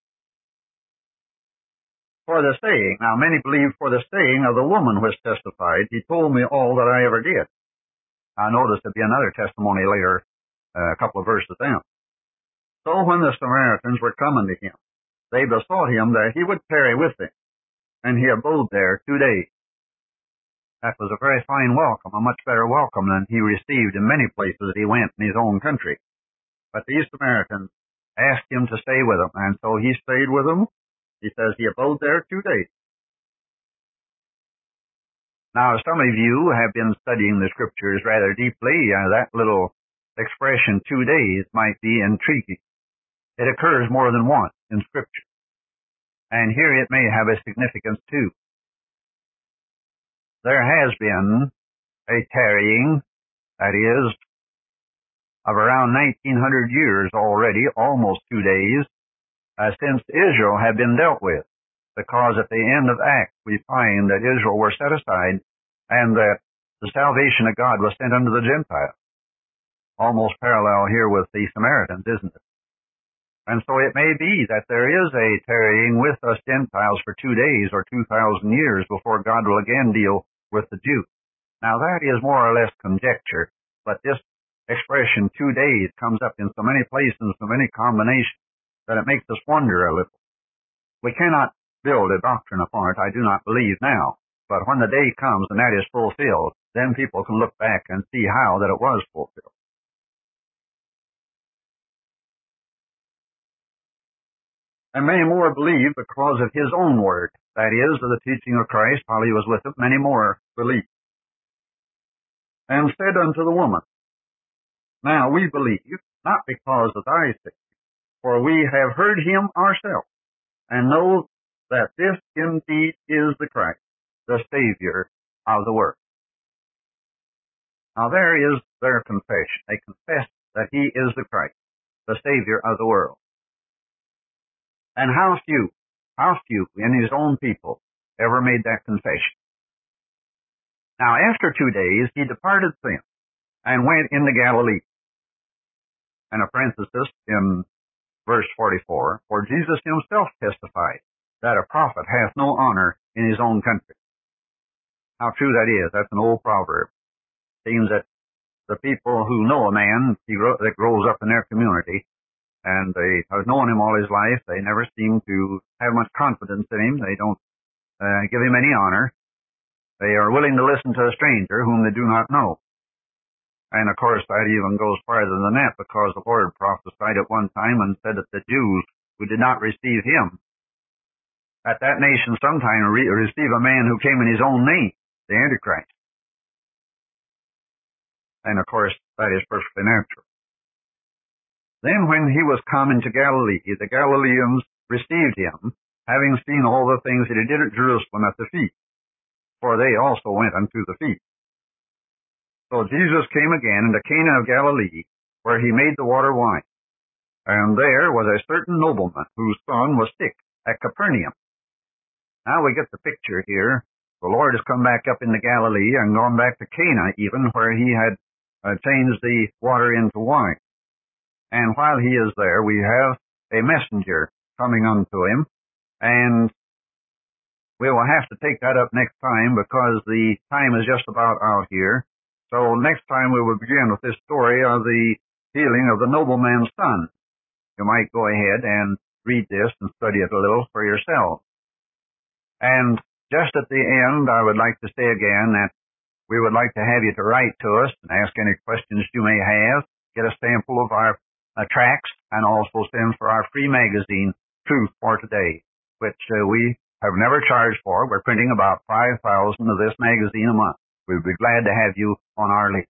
A: For the saying, now many believed for the saying of the woman which testified, he told me all that I ever did. I noticed there'd be another testimony later, a couple of verses down. So when the Samaritans were coming to him, they besought him that he would tarry with them, and he abode there 2 days. That was a very fine welcome, a much better welcome than he received in many places that he went in his own country. But these Samaritans asked him to stay with them, and so he stayed with them. He says he abode there 2 days. Now, some of you have been studying the Scriptures rather deeply. That little expression, 2 days, might be intriguing. It occurs more than once in Scripture. And here it may have a significance too. There has been a tarrying, that is, of around 1900 years already, almost 2 days, since Israel had been dealt with. Because at the end of Acts, we find that Israel were set aside and that the salvation of God was sent unto the Gentiles. Almost parallel here with the Samaritans, isn't it? And so it may be that there is a tarrying with us Gentiles for 2 days or 2,000 years before God will again deal with the Jews. Now that is more or less conjecture, but this expression 2 days comes up in so many places, so many combinations, that it makes us wonder a little. We cannot build a doctrine upon it, I do not believe now. But when the day comes and that is fulfilled, then people can look back and see how that it was fulfilled. And many more believe because of his own word. That is, of the teaching of Christ while he was with them, many more believed. And said unto the woman, now we believe, not because of thy sake, for we have heard him ourselves, and know that this indeed is the Christ, the Savior of the world. Now there is their confession. They confess that he is the Christ, the Savior of the world. And how few in his own people ever made that confession. Now after 2 days, he departed thence and went into Galilee. And a parenthesis in verse 44, for Jesus himself testified that a prophet hath no honor in his own country. How true that is. That's an old proverb. Seems that the people who know a man that grows up in their community, and they have known him all his life, they never seem to have much confidence in him. They don't give him any honor. They are willing to listen to a stranger whom they do not know. And of course, that even goes farther than that, because the Lord prophesied at one time and said that the Jews who did not receive him, at that nation sometime receive a man who came in his own name, the Antichrist. And of course, that is perfectly natural. Then when he was come into Galilee, the Galileans received him, having seen all the things that he did at Jerusalem at the feast, for they also went unto the feast. So Jesus came again into Cana of Galilee, where he made the water wine. And there was a certain nobleman whose son was sick at Capernaum, Now we get the picture here. The Lord has come back up into Galilee and gone back to Cana even, where he had changed the water into wine. And while he is there, we have a messenger coming unto him, and we will have to take that up next time because the time is just about out here. So next time we will begin with this story of the healing of the nobleman's son. You might go ahead and read this and study it a little for yourself. And just at the end, I would like to say again that we would like to have you to write to us and ask any questions you may have, get a sample of our tracts, and also send for our free magazine, Truth for Today, which we have never charged for. We're printing about 5,000 of this magazine a month. We'd be glad to have you on our list.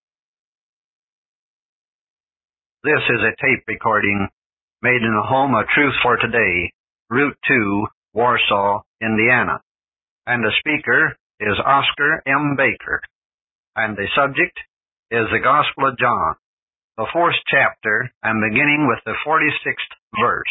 A: This is a tape recording made in the home of Truth for Today, Route 2, Warsaw, Indiana. And the speaker is Oscar M. Baker. And the subject is the Gospel of John, the 4th chapter, and beginning with the 46th verse.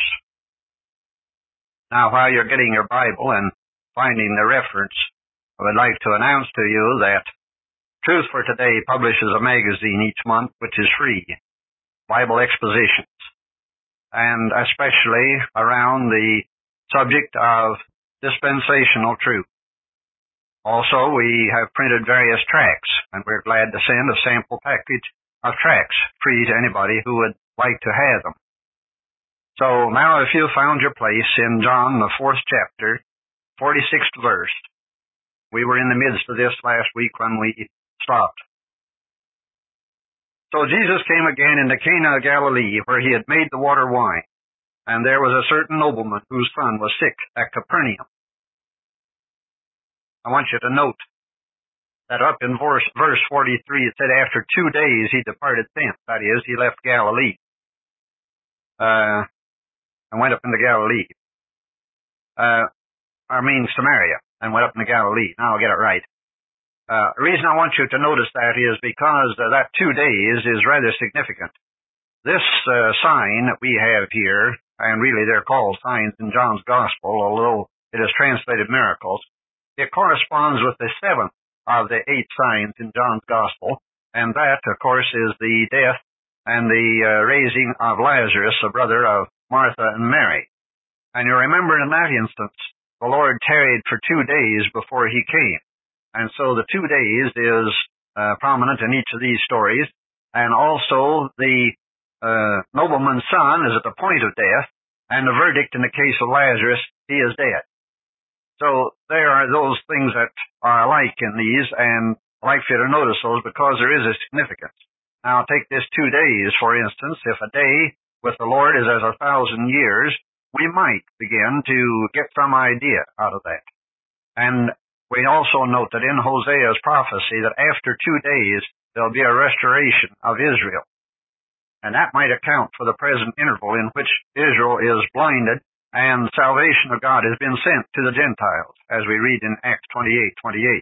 A: Now, while you're getting your Bible and finding the reference, I would like to announce to you that Truth for Today publishes a magazine each month which is free, Bible Expositions, and especially around the subject of dispensational truth. Also, we have printed various tracts, and we're glad to send a sample package of tracts free to anybody who would like to have them. So now if you found your place in John, the 4th chapter, 46th verse, we were in the midst of this last week when we stopped. So Jesus came again into Cana of Galilee, where he had made the water wine. And there was a certain nobleman whose son was sick at Capernaum. I want you to note that up in verse 43, it said after 2 days he departed thence. That is, he left Galilee and went up into Galilee. Samaria, and went up into Galilee. Now I'll get it right. The reason I want you to notice that is because that 2 days is rather significant. This sign that we have here, and really they're called signs in John's Gospel, although it is translated miracles, it corresponds with the 7th of the 8 signs in John's Gospel, and that, of course, is the death and the raising of Lazarus, the brother of Martha and Mary. And you remember in that instance, the Lord tarried for 2 days before he came. And so the 2 days is prominent in each of these stories, and also the nobleman's son is at the point of death, and the verdict in the case of Lazarus, he is dead. So there are those things that are alike in these, and I'd like for you to notice those because there is a significance. Now take this 2 days, for instance. If a day with the Lord is as 1,000 years, we might begin to get some idea out of that. And we also note that in Hosea's prophecy that after 2 days there'll be a restoration of Israel. And that might account for the present interval in which Israel is blinded and the salvation of God has been sent to the Gentiles, as we read in Acts 28:28.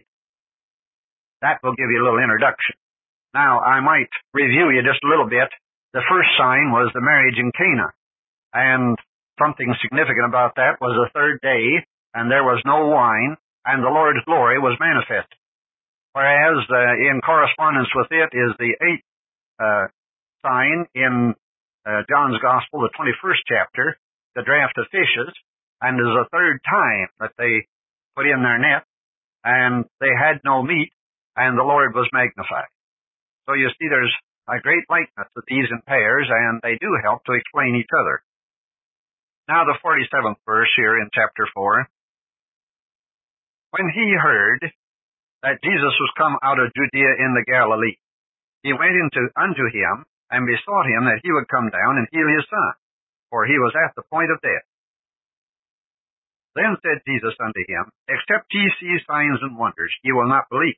A: That will give you a little introduction. Now, I might review you just a little bit. The first sign was the marriage in Cana, and something significant about that was the 3rd day, and there was no wine, and the Lord's glory was manifested. Whereas in correspondence with it is the 8th sign in John's Gospel, the 21st chapter, the draught of fishes, and is the 3rd time that they put in their net, and they had no meat, and the Lord was magnified. So you see there's a great likeness to these in pairs, and they do help to explain each other. Now the 47th verse here in chapter 4. When he heard that Jesus was come out of Judea in the Galilee, he went unto him, and besought him that he would come down and heal his son, for he was at the point of death. Then said Jesus unto him, Except ye see signs and wonders, ye will not believe.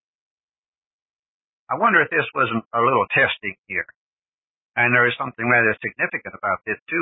A: I wonder if this wasn't a little testing here. And there is something rather significant about this too.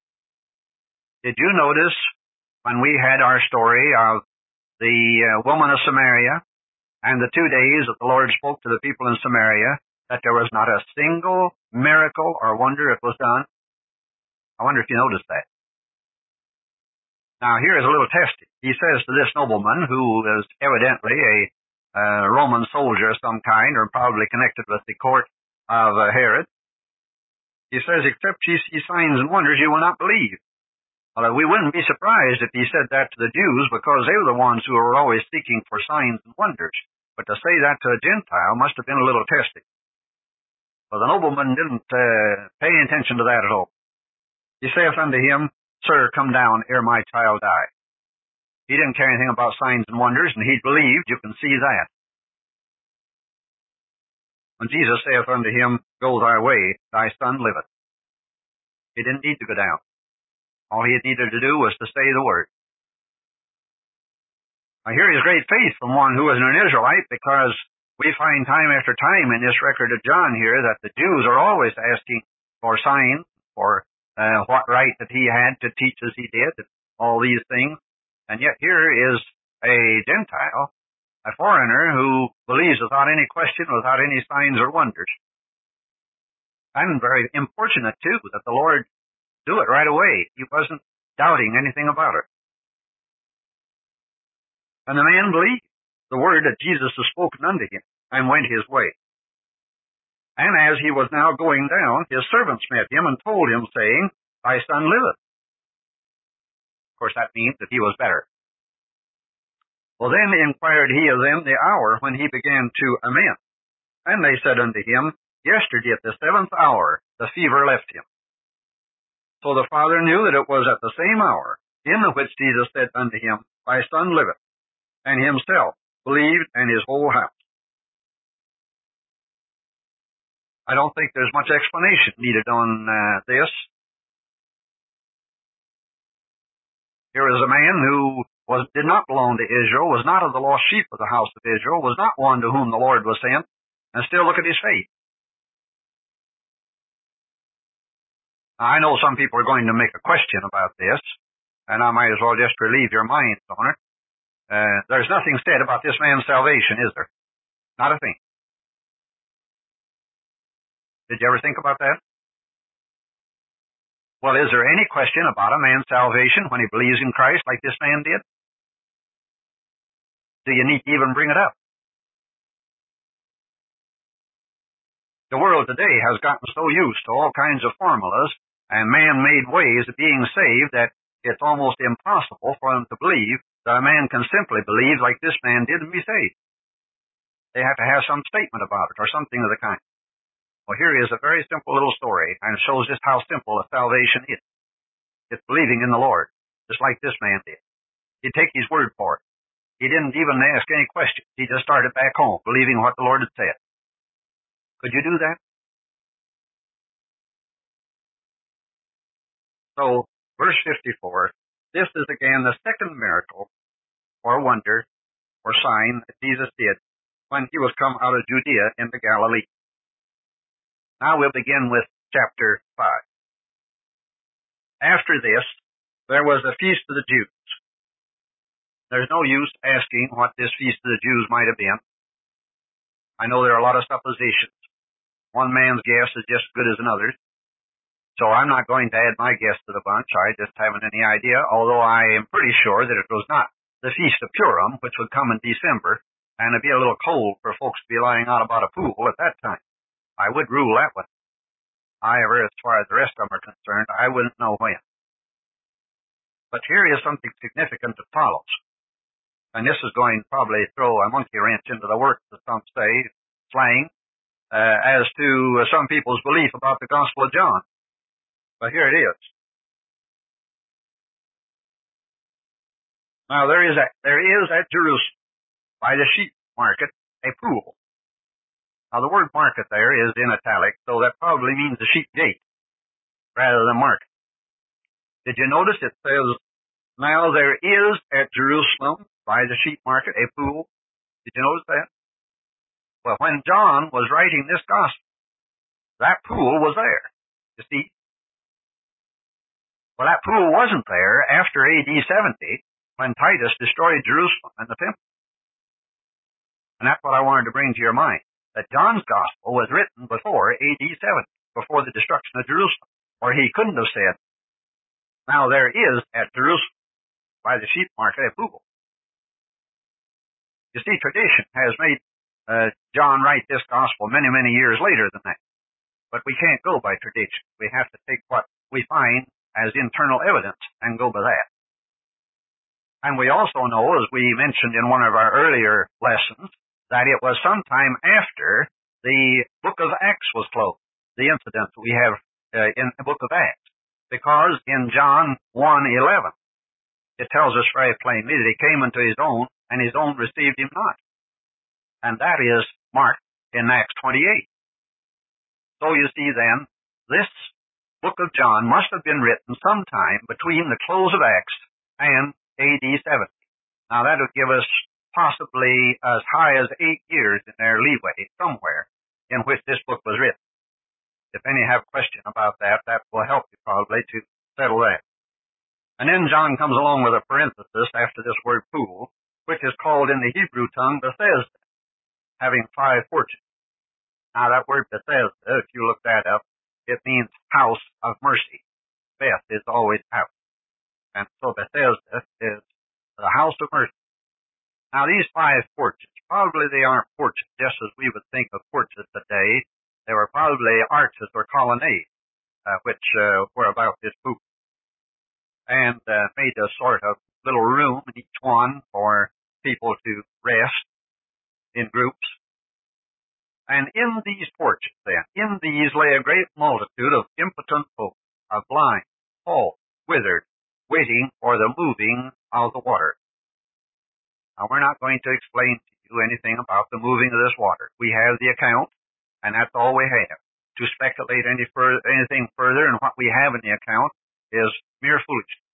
A: Did you notice when we had our story of the woman of Samaria and the 2 days that the Lord spoke to the people in Samaria, that there was not a single miracle or wonder that was done? I wonder if you noticed that. Now, here is a little testing. He says to this nobleman, who is evidently a Roman soldier of some kind, or probably connected with the court of Herod, he says, except ye see signs and wonders, you will not believe. Well, we wouldn't be surprised if he said that to the Jews, because they were the ones who were always seeking for signs and wonders. But to say that to a Gentile must have been a little testing. Well, the nobleman didn't pay attention to that at all. He saith unto him, Sir, come down ere my child die. He didn't care anything about signs and wonders, and he believed. You can see that. When Jesus saith unto him, Go thy way, thy son liveth. He didn't need to go down. All he had needed to do was to say the word. Now here is great faith from one who was an Israelite, because we find time after time in this record of John here that the Jews are always asking for signs, for what right that he had to teach as he did, all these things. And yet here is a Gentile, a foreigner, who believes without any question, without any signs or wonders. And very importunate, too, that the Lord do it right away. He wasn't doubting anything about it. And the man believed the word that Jesus had spoken unto him, and went his way. And as he was now going down, his servants met him and told him, saying, Thy son liveth. Of course, that means that he was better. Well, then inquired he of them the hour when he began to amend. And they said unto him, Yesterday at the 7th hour the fever left him. So the father knew that it was at the same hour in the which Jesus said unto him, Thy son liveth. And himself believed, and his whole house. I don't think there's much explanation needed on this. Here is a man who did not belong to Israel, was not of the lost sheep of the house of Israel, was not one to whom the Lord was sent, and still look at his faith. Now, I know some people are going to make a question about this, and I might as well just relieve your minds on it. There's nothing said about this man's salvation, is there? Not a thing. Did you ever think about that? Well, is there any question about a man's salvation when he believes in Christ like this man did? Do you need to even bring it up? The world today has gotten so used to all kinds of formulas and man-made ways of being saved that it's almost impossible for them to believe that a man can simply believe like this man did and be saved. They have to have some statement about it or something of the kind. Well, here is a very simple little story, and it shows just how simple a salvation is. It's believing in the Lord, just like this man did. He'd take his word for it. He didn't even ask any questions. He just started back home, believing what the Lord had said. Could you do that? So, verse 54, this is again the second miracle, or wonder, or sign that Jesus did when he was come out of Judea into Galilee. Now we'll begin with chapter 5. After this, there was a feast of the Jews. There's no use asking what this feast of the Jews might have been. I know there are a lot of suppositions. One man's guess is just as good as another's. So I'm not going to add my guess to the bunch. I just haven't any idea, although I am pretty sure that it was not the Feast of Purim, which would come in December, and it'd be a little cold for folks to be lying out about a pool at that time. I would rule that one. However, as far as the rest of them are concerned, I wouldn't know when. But here is something significant that follows. And this is going to probably throw a monkey wrench into the works, as some say, slang, as to some people's belief about the Gospel of John. But here it is. Now there is at Jerusalem, by the sheep market, a pool. Now the word market there is in italic, so that probably means the sheep gate, rather than market. Did you notice it says, now there is at Jerusalem, by the sheep market, a pool? Did you notice that? Well, when John was writing this gospel, that pool was there. You see? Well, that pool wasn't there after AD 70, when Titus destroyed Jerusalem and the temple. And that's what I wanted to bring to your mind, that John's gospel was written before AD 70, before the destruction of Jerusalem, or he couldn't have said, now there is at Jerusalem. by the sheep market a pool. You see, tradition has made John write this gospel many, many years later than that. But we can't go by tradition. We have to take what we find as internal evidence and go by that. And we also know, as we mentioned in one of our earlier lessons, that it was sometime after the book of Acts was closed, the incident we have in the book of Acts. Because in John 1:11, it tells us very plainly that he came unto his own, and his own received him not. And that is marked in Acts 28. So you see then, this book of John must have been written sometime between the close of Acts and AD 70. Now that would give us possibly as high as 8 years in their leeway somewhere in which this book was written. If any have a question about that, that will help you probably to settle that. And then John comes along with a parenthesis after this word pool, which is called in the Hebrew tongue Bethesda, having 5 porches. Now that word Bethesda, if you look that up, it means house of mercy. Beth is always house. And so Bethesda is the house of mercy. Now these 5 porches, probably they aren't porches just as we would think of porches today. They were probably arches or colonnades, which were about this pool. And made a sort of little room in each one for people to rest in groups. And in these porches then, in these lay a great multitude of impotent folk, of blind, halt, withered, waiting for the moving of the water. Now we're not going to explain to you anything about the moving of this water. We have the account, and that's all we have. To speculate anything further in what we have in the account is mere foolishness.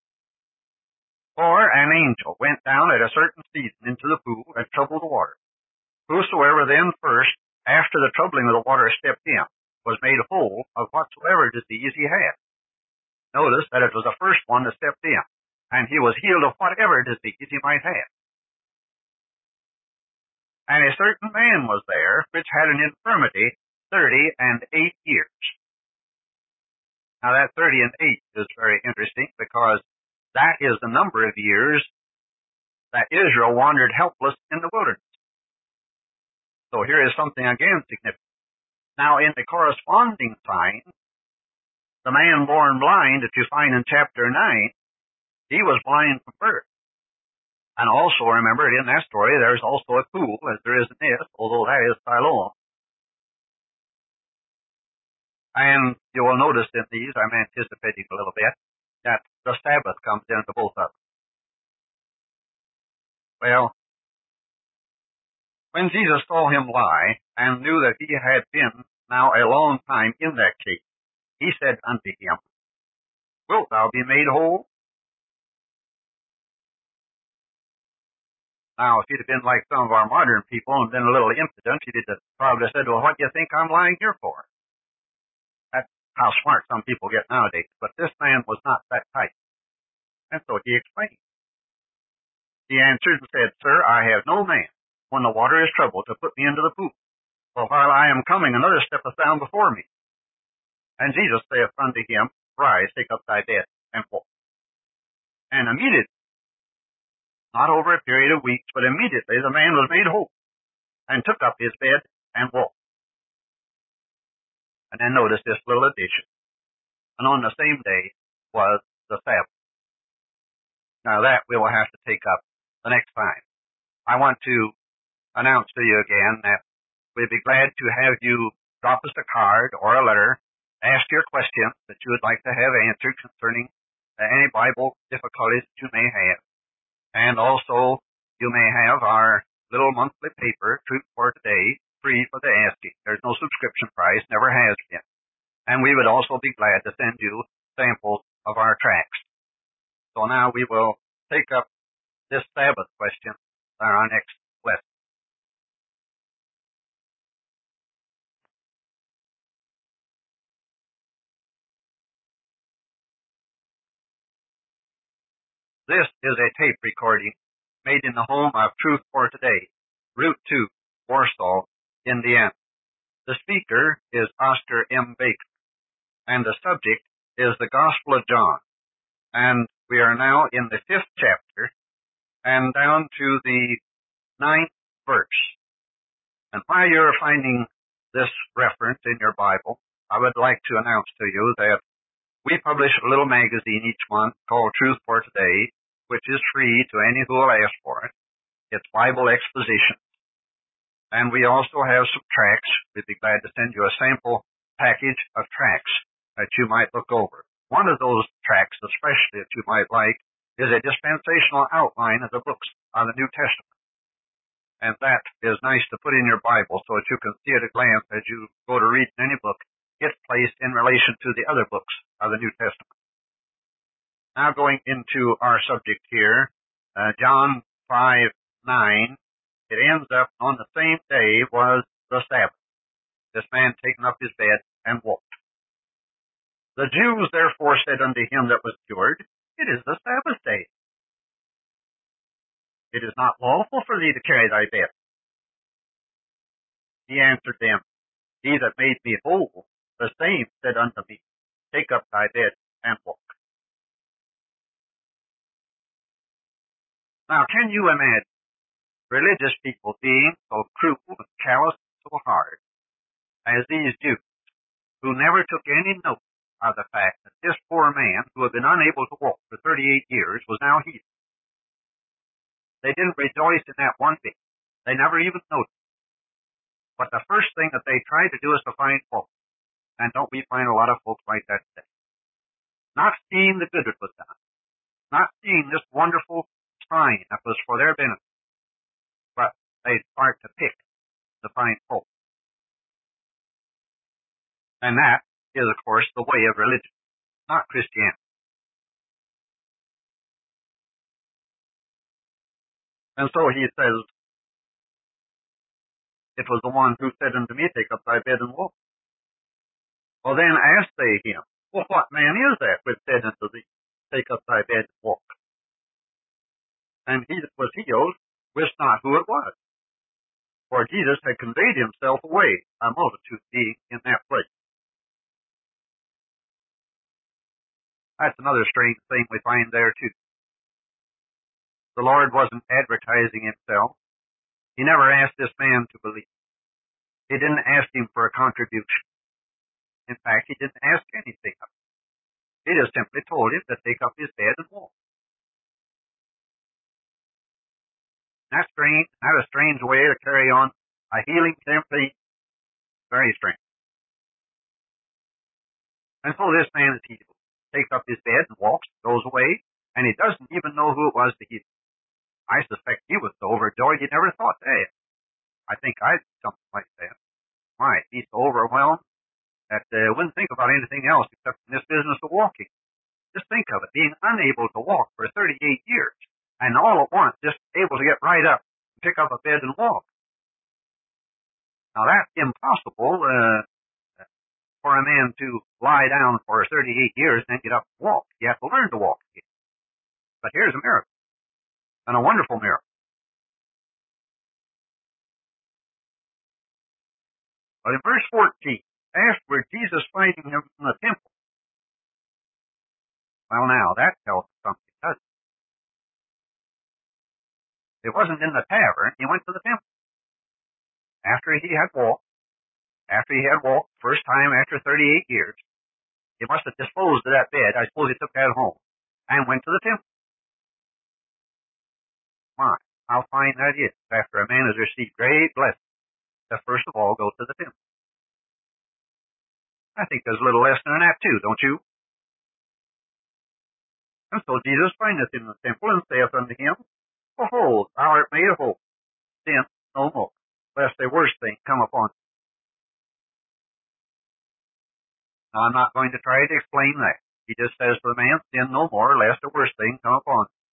A: For an angel went down at a certain season into the pool and troubled the water. Whosoever then first, after the troubling of the water, stepped in, was made whole of whatsoever disease he had. Notice that it was the first one that stepped in, and he was healed of whatever disease he might have. And a certain man was there, which had an infirmity 38 years. Now that 38 is very interesting, because that is the number of years that Israel wandered helpless in the wilderness. So here is something again significant. Now in the corresponding sign, the man born blind that you find in chapter 9, he was blind from birth. And also remember, in that story, there's also a pool, as there is in this, although that is Siloam. And you will notice in these, I'm anticipating a little bit, that the Sabbath comes into both of them. Well, when Jesus saw him lie, and knew that he had been now a long time in that case, he said unto him, Wilt thou be made whole? Now, if he'd have been like some of our modern people and been a little impudent, he'd have probably said, well, what do you think I'm lying here for? That's how smart some people get nowadays. But this man was not that type. And so he explained. He answered and said, Sir, I have no man, when the water is troubled, to put me into the pool. For while I am coming, another steppeth down before me. And Jesus saith unto him, Rise, take up thy bed, and walk. And immediately, not over a period of weeks, but immediately the man was made whole, and took up his bed and walked. And then notice this little addition. And on the same day was the Sabbath. Now that we will have to take up the next time. I want to announce to you again that we'd be glad to have you drop us a card or a letter, ask your questions that you would like to have answered concerning any Bible difficulties that you may have. And also, you may have our little monthly paper, Truth for Today, free for the asking. There's no subscription price, never has been. And we would also be glad to send you samples of our tracts. So now we will take up this Sabbath question on our next lesson. This is a tape recording made in the home of Truth for Today, Route 2, Warsaw, Indiana. The speaker is Oscar M. Baker, and the subject is the Gospel of John. And We are now in the 5th chapter and down to the 9th verse. And while you're finding this reference in your Bible, I would like to announce to you that we publish a little magazine each month called Truth for Today, which is free to any who will ask for it. It's Bible exposition. And we also have some tracts. We'd be glad to send you a sample package of tracts that you might look over. One of those tracts, especially that you might like, is a dispensational outline of the books of the New Testament. And that is nice to put in your Bible so that you can see at a glance as you go to read any book, it's placed in relation to the other books of the New Testament. Now going into our subject here, John 5:9, it ends up, on the same day was the Sabbath. This man taken up his bed and walked. The Jews therefore said unto him that was cured, It is the Sabbath day. It is not lawful for thee to carry thy bed. He answered them, He that made me whole, the same said unto me, Take up thy bed and walk. Now, can you imagine religious people being so cruel and callous and so hard as these Jews, who never took any note of the fact that this poor man, who had been unable to walk for 38 years, was now healed? They didn't rejoice in that one bit. They never even noticed. But the first thing that they tried to do is to find fault. And don't we find a lot of folks like that today? Not seeing the good that was done. Not seeing this wonderful sign that was for their benefit. But they start to pick to find fault. And that is, of course, the way of religion, not Christianity. And so he says, It was the one who said unto me, Take up thy bed and walk. Well, then asked they him, Well, what man is that which said unto thee, Take up thy bed and walk? And he that was healed wist not who it was, for Jesus had conveyed himself away, a multitude being in that place. That's another strange thing we find there, too. The Lord wasn't advertising himself. He never asked this man to believe. He didn't ask him for a contribution. In fact, he didn't ask anything of him. He just simply told him to take up his bed and walk. That's strange. That's a strange way to carry on a healing campaign. Very strange. And so this man is healed. Takes up his bed and walks, goes away, and he doesn't even know who it was to heal. I suspect he was so overjoyed he never thought to ask. I think I'd do something like that. Why? He's so overwhelmed that wouldn't think about anything else except in this business of walking. Just think of it, being unable to walk for 38 years, and all at once just able to get right up, pick up a bed and walk. Now that's impossible for a man to lie down for 38 years and then get up and walk. You have to learn to walk again. But here's a miracle, and a wonderful miracle. But in verse 14, afterward Jesus finding him in the temple. Well, now that tells us something, doesn't it? It wasn't in the tavern. He went to the temple. After he had walked, first time after 38 years, he must have disposed of that bed. I suppose he took that home and went to the temple. My, how fine that is. After a man has received great blessing, to first of all go to the temple. I think there's a little lesson in that too, don't you? And so Jesus findeth in the temple and saith unto him, Behold, thou art made whole. Sin no more, lest a worse thing come upon thee. Now, I'm not going to try to explain that. He just says to the man, Sin no more, lest a worse thing come upon thee.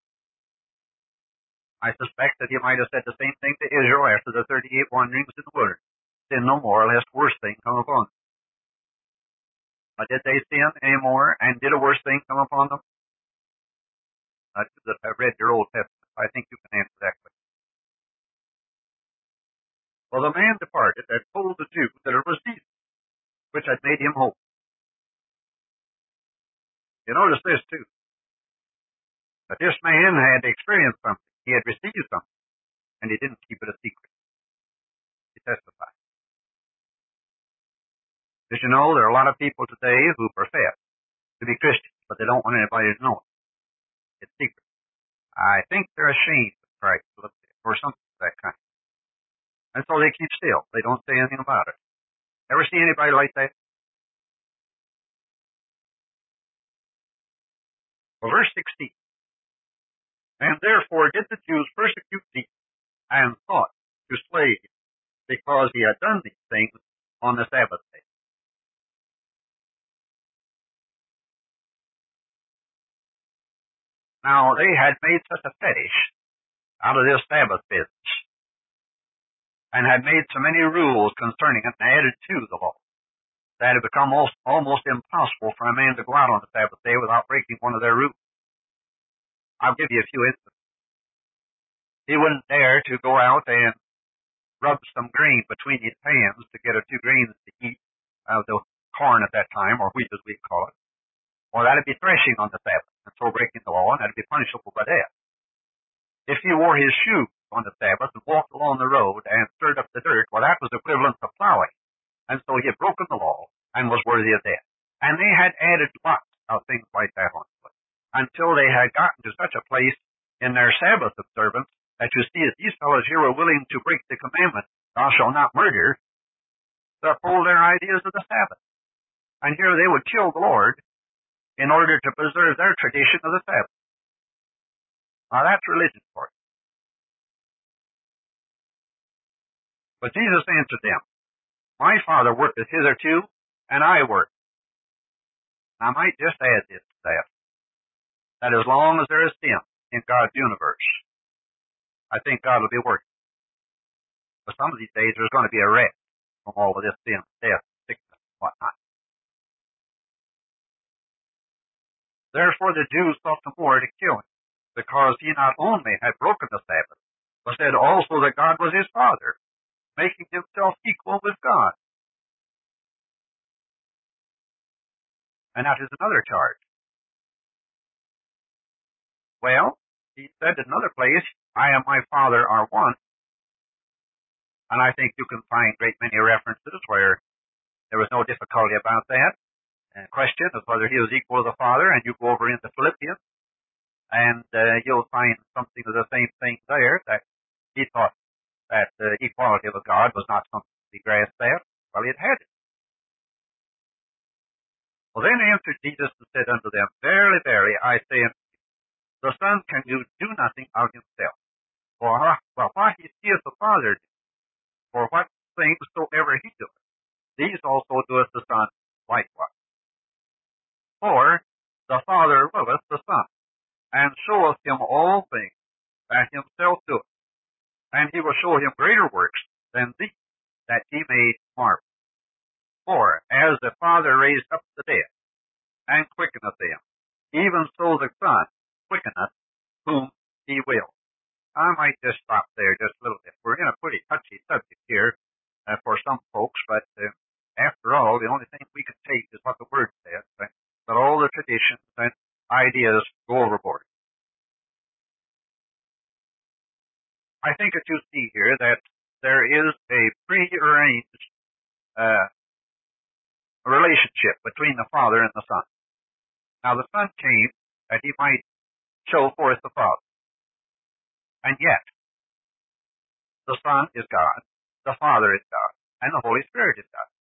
A: I suspect that he might have said the same thing to Israel after the 38 wanderings in the wilderness. Sin no more, lest a worse thing come upon them. But did they sin any more, and did a worse thing come upon them? I've read your Old Testament. I think you can answer that question. Well, the man departed and told the Jews that it was Jesus, which had made him whole. You notice this, too. But this man had experienced something. He had received something, and he didn't keep it a secret. He testified. Did you know there are a lot of people today who profess to be Christians, but they don't want anybody to know it. It's secret. I think they're ashamed of Christ or something of that kind. And so they keep still. They don't say anything about it. Ever see anybody like that? Well, verse 16. And therefore did the Jews persecute Jesus and sought to slay him, because he had done these things on the Sabbath day. Now, they had made such a fetish out of this Sabbath business, and had made so many rules concerning it and added to the law, that it become almost impossible for a man to go out on the Sabbath day without breaking one of their rules. I'll give you a few instances. He wouldn't dare to go out and rub some grain between his hands to get a few grains to eat out of the corn at that time, or wheat as we call it. Well, that'd be threshing on the Sabbath, and so breaking the law, and that'd be punishable by death. If he wore his shoes on the Sabbath and walked along the road and stirred up the dirt, well, that was equivalent to plowing. And so he had broken the law and was worthy of death. And they had added lots of things like that on it, until they had gotten to such a place in their Sabbath observance that you see that these fellows here were willing to break the commandment, thou shalt not murder, to uphold their ideas of the Sabbath. And here they would kill the Lord in order to preserve their tradition of the Sabbath. Now that's religion for you. But Jesus answered them, my Father worketh hitherto, and I work. I might just add this to that as long as there is sin in God's universe, I think God will be working. But some of these days there's going to be a rest from all of this sin, death, sickness, and whatnot. Therefore the Jews sought the more to kill him, because he not only had broken the Sabbath, but said also that God was his Father, making himself equal with God. And that is another charge. Well, he said in another place, I and my Father are one. And I think you can find great many references where there was no difficulty about that. And the question of whether he was equal to the Father, and you go over into Philippians, and you'll find something of the same thing there, that he thought that the equality of God was not something to be grasped at. Well, he had it. Well, then answered Jesus and said unto them, verily, verily, I say unto you, the Son can do nothing of himself. For what he seeth the Father do, for what things soever he doeth, these also doeth the Son likewise. For the Father loveth the Son, and showeth him all things that himself doeth, and he will show him greater works than these, that he may marvel. For as the Father raised up the dead, and quickeneth them, even so the Son quickeneth whom he will. I might just stop there just a little bit. We're in a pretty touchy subject here for some folks, but after all, the only thing we can take is what the Word says, but all the traditions and ideas go overboard. I think that you see here that there is a prearranged relationship between the Father and the Son. Now, the Son came that he might show forth the Father. And yet, the Son is God, the Father is God, and the Holy Spirit is God.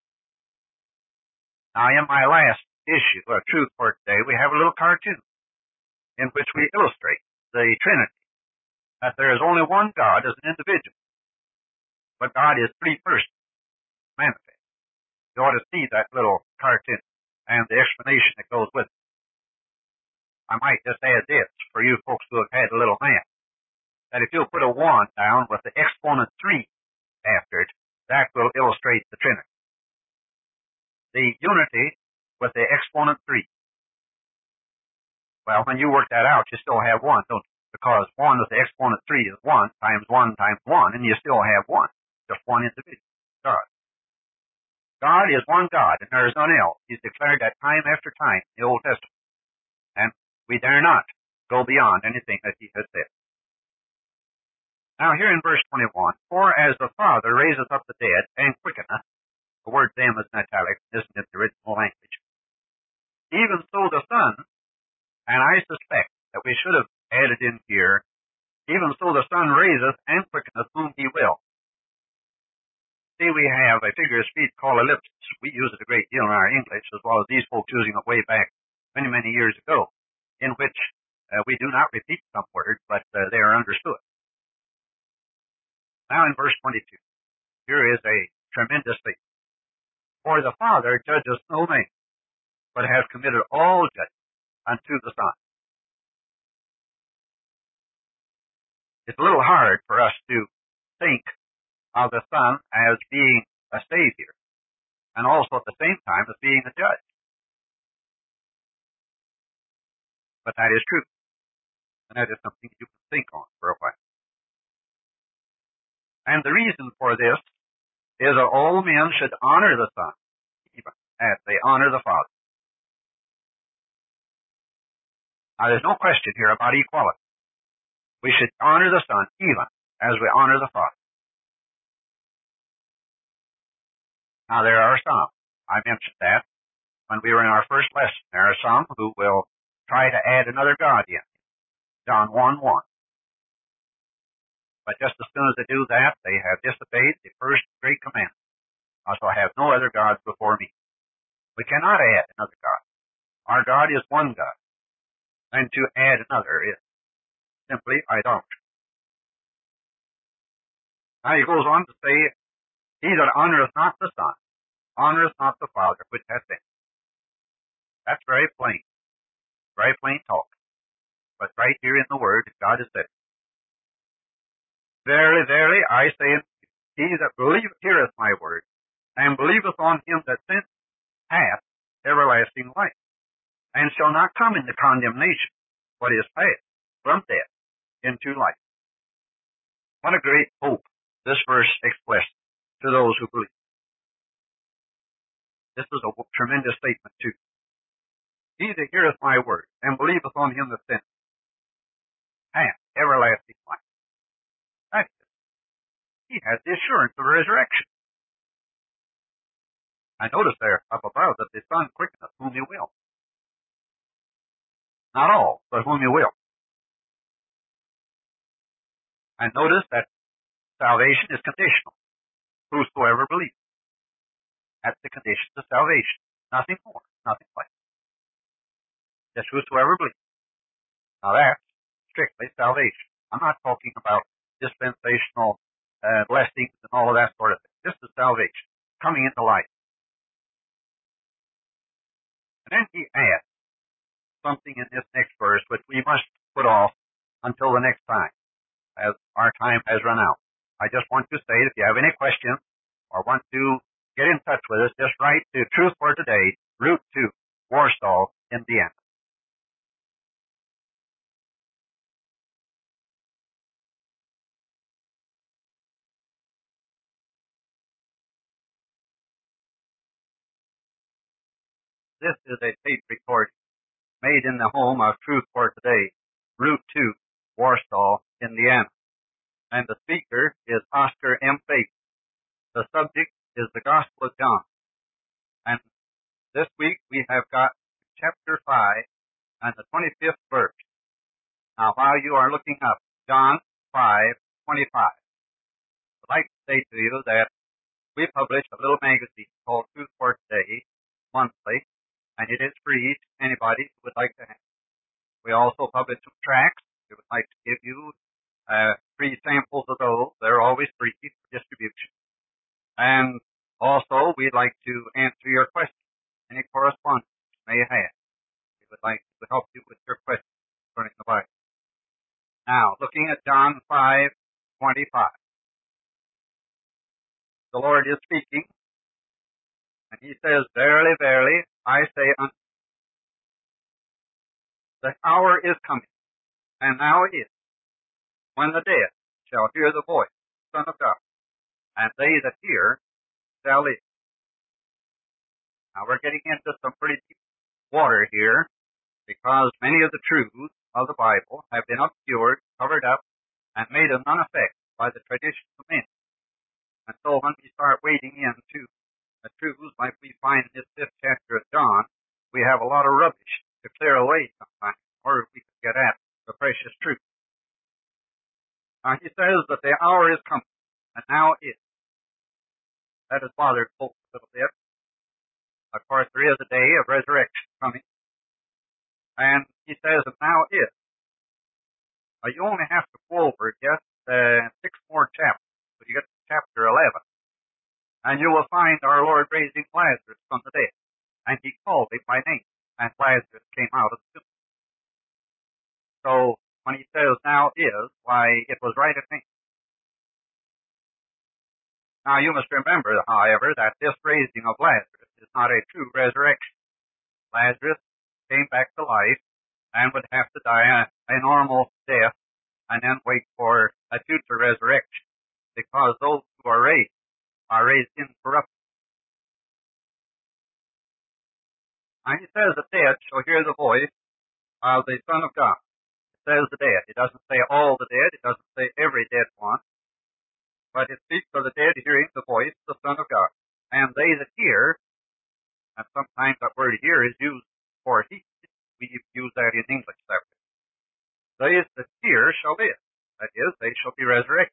A: Now, in my last issue, Truth for Today, we have a little cartoon in which we illustrate the Trinity, that there is only one God as an individual, but God is three persons manifest. You ought to see that little cartoon and the explanation that goes with it. I might just add this for you folks who have had a little math, that if you'll put a 1 down with the exponent 3 after it, that will illustrate the Trinity. The unity with the exponent 3. Well, when you work that out, you still have 1, don't you? Because 1 with the exponent 3 is 1 times 1 times 1, and you still have 1. Just one individual. God. God is one God, and there is none else. He's declared that time after time in the Old Testament. And we dare not go beyond anything that he has said. Now here in verse 21, for as the Father raiseth up the dead and quickeneth, the word them is in italics, isn't in the original language, even so the Son, and I suspect that we should have added in here, even so the Son raiseth and quickeneth whom he will. See, we have a figure of speech called ellipsis. We use it a great deal in our English, as well as these folks using it way back many, many years ago, in which we do not repeat some words, but they are understood. Now in verse 22, here is a tremendous thing. For the Father judges no man, but has committed all judgment unto the Son. It's a little hard for us to think of the Son as being a Savior, and also at the same time as being a judge. But that is true, and that is something you can think on for a while. And the reason for this is that all men should honor the Son, even as they honor the Father. Now, there's no question here about equality. We should honor the Son even as we honor the Father. Now, there are some, I mentioned that when we were in our first lesson, there are some who will try to add another God in. John 1:1. But just as soon as they do that, they have disobeyed the first great commandment. I shall have no other gods before me. We cannot add another God. Our God is one God. And to add another is simply idolatry. Now he goes on to say, he that honoreth not the Son, honoreth not the Father which hath sent him. That's very plain talk. But right here in the Word, God has said, verily, verily, I say unto you, he that heareth my word, and believeth on him that sent me, hath everlasting life, and shall not come into condemnation, but is passed from death into life. What a great hope this verse expresses to those who believe. This is a tremendous statement too. He that heareth my word, and believeth on him that sent me, hath everlasting life. That is, he has the assurance of resurrection. I notice there up above that the Son quickeneth whom he will. Not all, but whom he will. And notice that salvation is conditional. Whosoever believes. That's the condition of salvation. Nothing more, nothing less. Just whosoever believes. Now that's strictly salvation. I'm not talking about dispensational blessings and all of that sort of thing. This is salvation, coming into life. And then he adds something in this next verse which we must put off until the next time, as our time has run out. I just want to say, if you have any questions or want to get in touch with us, just write to Truth for Today, Route 2, Warsaw, Indiana. This is a tape recording made in the home of Truth for Today, Route 2, Warsaw, Indiana. And the speaker is Oscar M. Faith. The subject is the Gospel of John. And this week we have got chapter 5 and the 25th verse. Now, while you are looking up John 5:25, I'd like to say to you that we publish a little magazine called Truth for Today monthly, and it is free to anybody who would like to have it. We also publish some tracts. We would like to give you free samples of those. They're always free for distribution. And also, we'd like to answer your questions, any correspondence you may have. We would like to help you with your questions concerning the Bible. Now, looking at John 5:25. The Lord is speaking, and he says, verily, verily, I say unto you, the hour is coming, and now it is, when the dead shall hear the voice of the Son of God, and they that hear shall live. Now we're getting into some pretty deep water here, because many of the truths of the Bible have been obscured, covered up, and made of none effect by the tradition of men. And so when we start wading into the truths like we find in this 5th chapter of John, we have a lot of rubbish to clear away sometimes, or we can get at the precious truth. Now he says that the hour is coming, and now is. That has bothered folks a little bit. Of course, there is a day of resurrection coming, and he says that now is. You only have to go over just 6 more chapters, so you get to chapter 11, and you will find our Lord raising Lazarus from the dead, and he called him by name, and Lazarus came out of the tomb. So when he says now is, why, it was right at hand. Now you must remember, however, that this raising of Lazarus is not a true resurrection. Lazarus came back to life and would have to die a normal death and then wait for a future resurrection, because those who are raised incorruptible. Now he says the dead shall hear the voice of the Son of God. It says the dead. It doesn't say all the dead. It doesn't say every dead one. But it speaks of the dead hearing the voice of the Son of God. And they that hear, and sometimes that word hear is used for heed. We use that in English that way. They that hear shall live. That is, they shall be resurrected.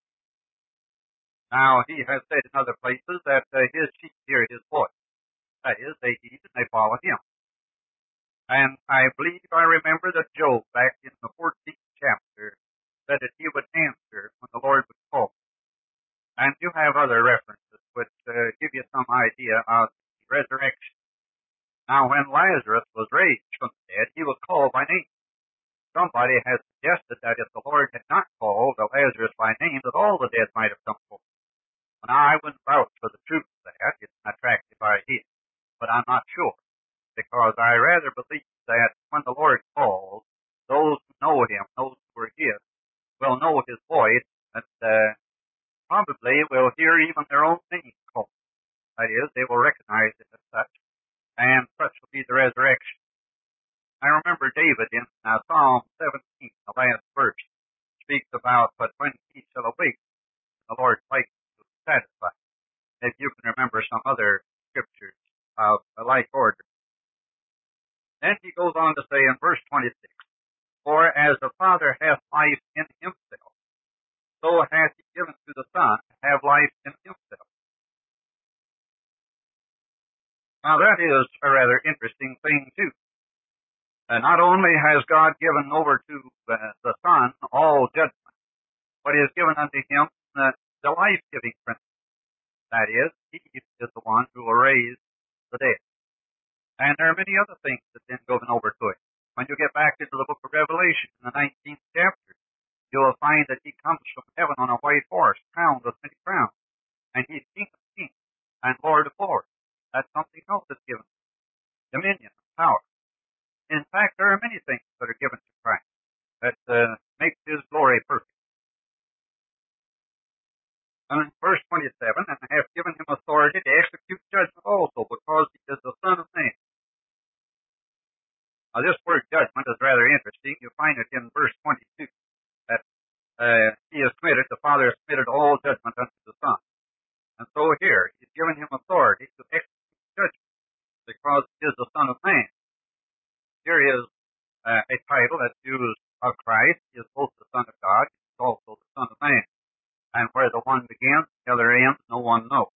A: Now, he has said in other places that his sheep hear his voice. That is, they heed and they follow him. And I believe I remember that Job, back in the 14th chapter, said that he would answer when the Lord would call. And you have other references which give you some idea of the resurrection. Now, when Lazarus was raised from the dead, he was called by name. Somebody has suggested that if the Lord had not called Lazarus by name, that all the dead might have come forth. Now, I wouldn't vouch for the truth of that. It's an attractive idea. But I'm not sure, because I rather believe that when the Lord calls, those who know him, those who are his, will know his voice, and probably will hear even their own name called. That is, they will recognize it as such, and such will be the resurrection. I remember David in Psalm 17, the last verse, speaks about, but when he shall awake, the Lord's light will satisfy. If you can remember some other scriptures of a like order. Then he goes on to say in verse 26, for as the Father hath life in himself, so hath he given to the Son to have life in himself. Now that is a rather interesting thing too. Not only has God given over to the Son all judgment, but he has given unto him the life-giving principle. That is, he is the one who will raise the dead. And there are many other things that then given over to him. When you get back into the book of Revelation, in the 19th chapter, you will find that he comes from heaven on a white horse, crowned with many crowns, and he's King of kings and Lord of lords. That's something else that's given. Dominion, power. In fact, there are many things that are given to Christ that makes his glory perfect. And in verse 27, and I have given him authority to execute judgment also, because he is the Son of Man. Now, this word judgment is rather interesting. You find it in verse 22, that he has committed, the Father has committed all judgment unto the Son. And so here, he's given him authority to execute judgment, because he is the Son of Man. Here is a title that's used of Christ. He is both the Son of God, he is also the Son of Man. And where the one begins, the other ends, no one knows.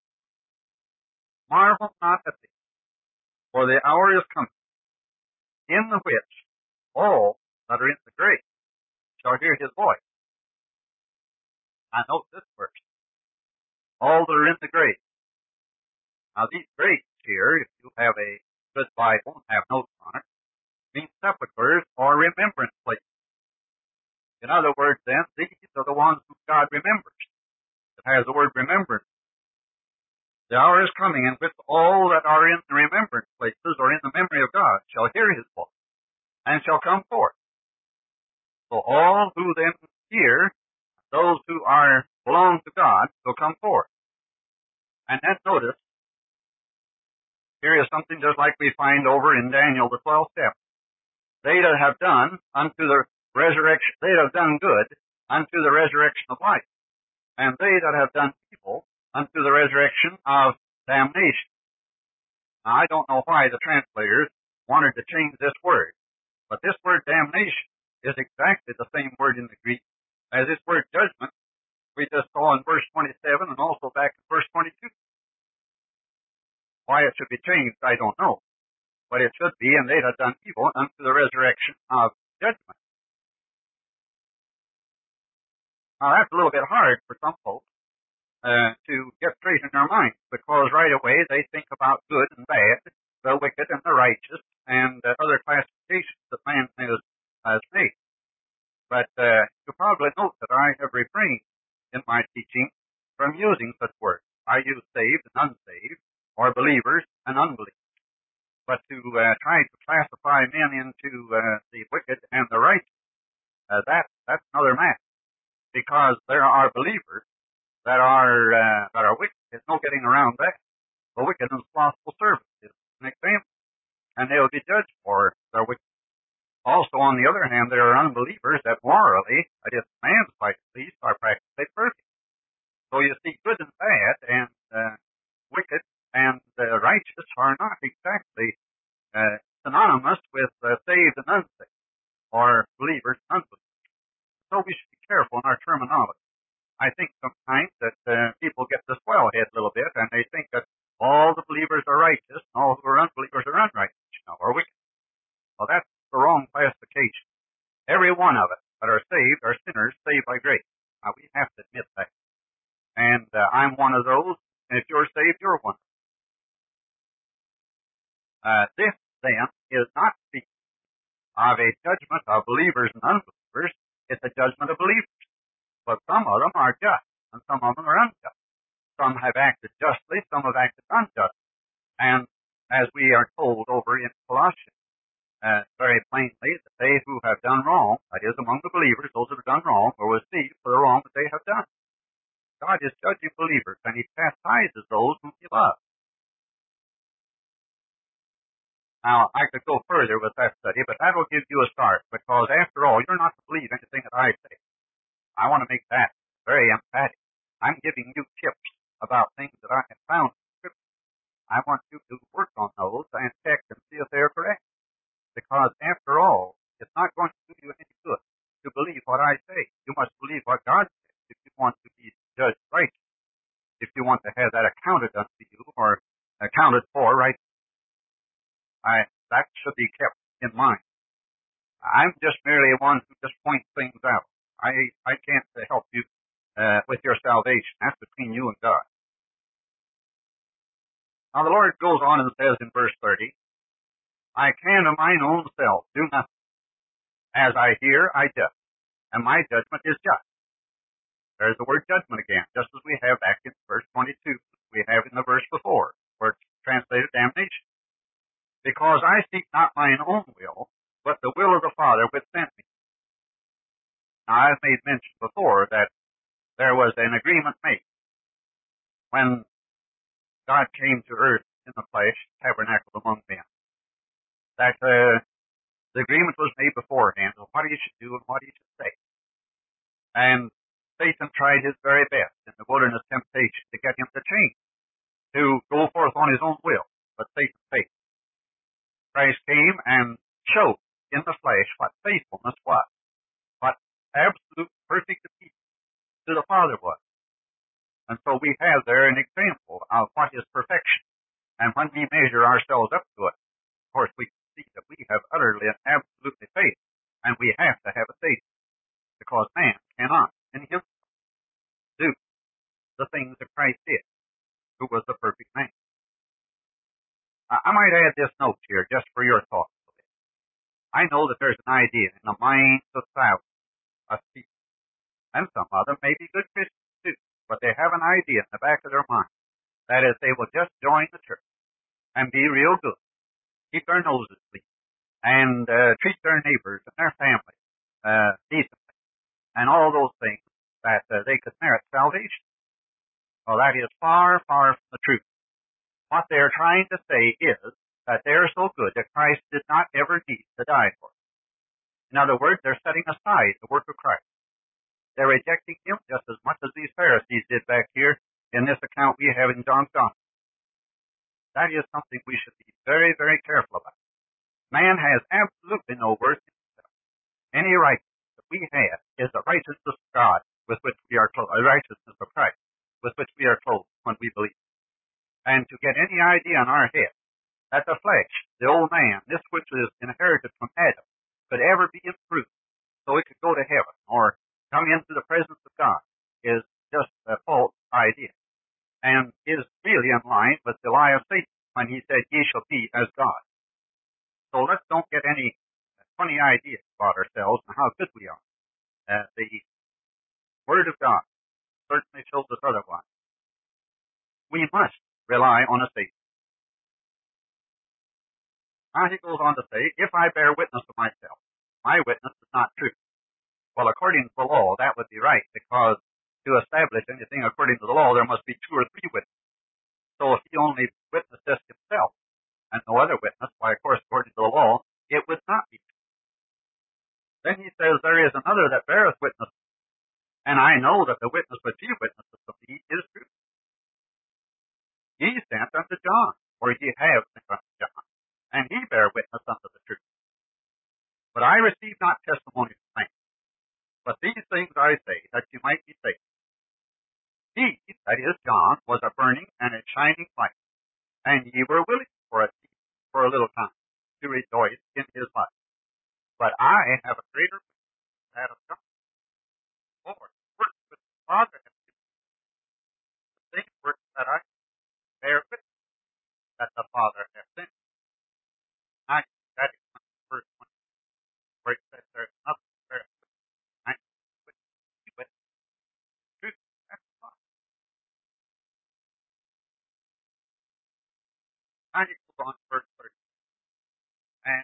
A: Marvel not at this, for the hour is coming, in the which all that are in the grave shall hear his voice. I note this verse. All that are in the grave. Now these graves here, if you have a good Bible and have notes on it, mean sepulchres or remembrance places. In other words, then, these are the ones who God remembers. It has the word remembrance. The hour is coming in which all that are in the remembrance places or in the memory of God shall hear his voice and shall come forth. So all who then hear, those who belong to God, will come forth. And then notice, here is something just like we find over in Daniel, the 12th chapter. they that have done unto the resurrection, they that have done good unto the resurrection of life, and they that have done evil unto the resurrection of damnation. Now, I don't know why the translators wanted to change this word, but this word damnation is exactly the same word in the Greek as this word judgment we just saw in verse 27 and also back in verse 22. Why it should be changed, I don't know. But it should be, and they that have done evil unto the resurrection of judgment. Now, that's a little bit hard for some folks to get straight in their minds, because right away they think about good and bad, the wicked and the righteous, and other classifications that man has made. But you'll probably note that I have refrained in my teaching from using such words. I use saved and unsaved, or believers and unbelievers. But to try to classify men into the wicked and the righteous, that's another matter. Because there are believers that are wicked. There's no getting around that. The wicked and slothful servant is an example, and they'll be judged for their wickedness. Also, on the other hand, there are unbelievers that morally, that is, man's sight at least, are practically perfect. So you see, good and bad, and wicked and righteous are not exactly synonymous with saved and unsaved, or believers and unbelievers. So we should be careful in our terminology. I think sometimes that people get the swell head a little bit, and they think that all the believers are righteous, and all who are unbelievers are unrighteous, or wicked. Well, that's the wrong classification. Every one of us that are saved are sinners saved by grace. Now, we have to admit that. And I'm one of those, and if you're saved, you're one. This, then, is not speaking of a judgment of believers and unbelievers. It's a judgment of believers. But some of them are just, and some of them are unjust. Some have acted justly, some have acted unjustly. And as we are told over in Colossians, very plainly, that they who have done wrong, that is, among the believers, those that have done wrong, will receive for the wrong that they have done. God is judging believers, and He chastises those whom He loves. Now, I could go further with that study, but that will give you a start, because after all, you're not to believe anything that I say. I want to make that very emphatic. I'm giving you tips about things that I have found in Scripture. I want you to work on those and check and see if they're correct. Because after all, it's not going to do you any good to believe what I say. You must believe what God says if you want to be judged right. If you want to have that accounted unto you or accounted for right. That should be kept in mind. I'm just merely one who just points things out. I can't help you with your salvation. That's between you and God. Now the Lord goes on and says in verse 30, I can of mine own self do nothing. As I hear, I judge, and my judgment is just. There's the word judgment again, just as we have back in verse 22, we have in the verse before, where it's translated damnation. Because I seek not mine own will, but the will of the Father which sent me. Now, I've made mention before that there was an agreement made when God came to earth in the flesh, tabernacled among men, that the agreement was made beforehand of what He should do and what He should say. And Satan tried his very best in the wilderness temptation to get Him to change, to go forth on his own will, but Satan failed. Christ came and showed in the flesh what faithfulness was, what absolute perfect obedience to the Father was. And so we have there an example of what is perfection. And when we measure ourselves up to it, of course we can see that we have utterly and absolutely faith, and we have to have a faith, because man cannot in himself do the things that Christ did, who was the perfect man. I might add this note here just for your thoughts. I know that there's an idea in the minds of thousands of people, and some of them may be good Christians too, but they have an idea in the back of their mind that is, they will just join the church and be real good, keep their noses clean, and treat their neighbors and their families decently, and all those things that they could merit salvation. Well, that is far, far from the truth. What they are trying to say is that they are so good that Christ did not ever need to die for them. In other words, they're setting aside the work of Christ. They're rejecting Him just as much as these Pharisees did back here in this account we have in John's Gospel. That is something we should be very, very careful about. Man has absolutely no worth in himself. Any righteousness that we have is the righteousness of God with which we are clothed, the righteousness of Christ with which we are clothed when we believe. And to get any idea in our head that the flesh, the old man, this which is inherited from Adam, could ever be improved so it could go to heaven or come into the presence of God is just a false idea, and is really in line with the lie of Satan when he said, "Ye shall be as God." So let's don't get any funny ideas about ourselves and how good we are. The Word of God certainly shows us otherwise. We must rely on a Savior. Now he goes on to say, "If I bear witness of myself, my witness is not true." Well, according to the law, that would be right, because to establish anything according to the law, there must be 2 or 3 witnesses. So if he only witnessed this himself and no other witness, why, of course, according to the law, it would not be true. Then he says, "There is another that beareth witness, and I know that the witness which he witnesseth of me is true. Ye sent unto John, or ye have sent unto John, and he bare witness unto the truth. But I receive not testimony from man. But these things I say, that you might be saved. He, that is John, was a burning and a shining light, and ye were willing for a little time to rejoice in his light. But I have a greater witness than that of John. Lord, work with the Father has given me, the same work that I bear witness that the Father has sent me." Now, that is verse 1, where it says there's nothing to bear witness. I witness truth. That's the Father. Now you go on to verse 30. And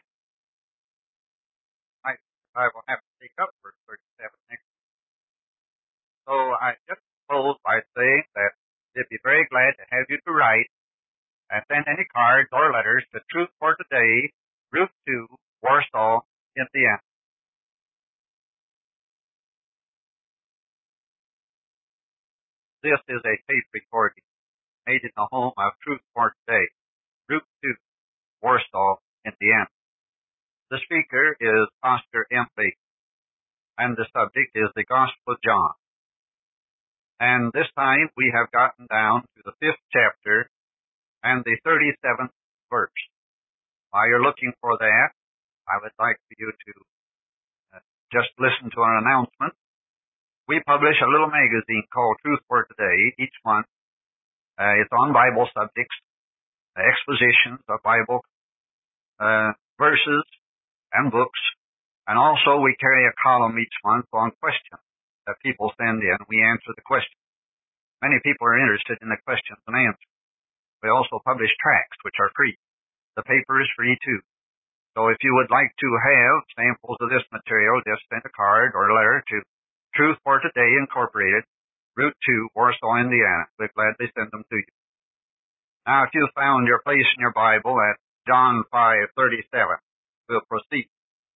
A: I will have to take up verse 37 next week. So I just close by saying that they'd be very glad to have you to write and send any cards or letters to Truth for Today, Route 2, Warsaw, Indiana. This is a tape recording made in the home of Truth for Today, Route 2, Warsaw, Indiana. The speaker is Pastor M. Baker, and the subject is the Gospel of John. And this time we have gotten down to the 5th chapter and the 37th verse. While you're looking for that, I would like for you to just listen to an announcement. We publish a little magazine called Truth for Today each month. It's on Bible subjects, expositions of Bible verses and books, and also we carry a column each month on questions that people send in. We answer the questions. Many people are interested in the questions and answers. We also publish tracts, which are free. The paper is free, too. So if you would like to have samples of this material, just send a card or a letter to Truth for Today, Incorporated, Route 2, Warsaw, Indiana. We'll gladly send them to you. Now, if you found your place in your Bible at John 5:37, we'll proceed.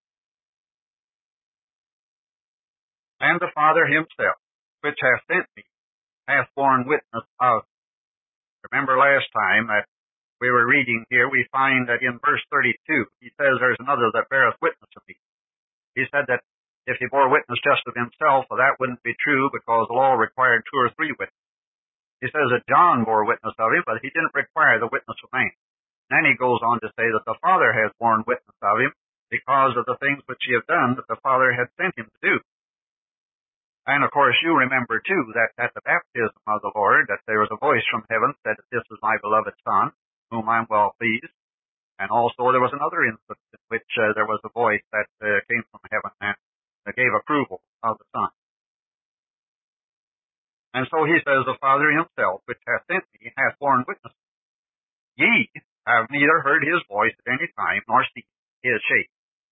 A: "And the Father himself, which hath sent me, hath borne witness of me." Remember last time that we were reading here, we find that in verse 32, he says, "There's another that beareth witness of me." He said that if he bore witness just of himself, well, that wouldn't be true because the law required 2 or 3 witnesses. He says that John bore witness of him, but he didn't require the witness of man. Then he goes on to say that the Father has borne witness of him because of the things which he had done that the Father had sent him to do. And of course you remember too that at the baptism of the Lord, that there was a voice from heaven that said, "This is my beloved Son, whom I am well pleased." And also there was another instance in which there was a voice that came from heaven and gave approval of the Son. And so he says, "The Father himself, which hath sent me, hath borne witness. Ye have neither heard his voice at any time, nor seen his shape."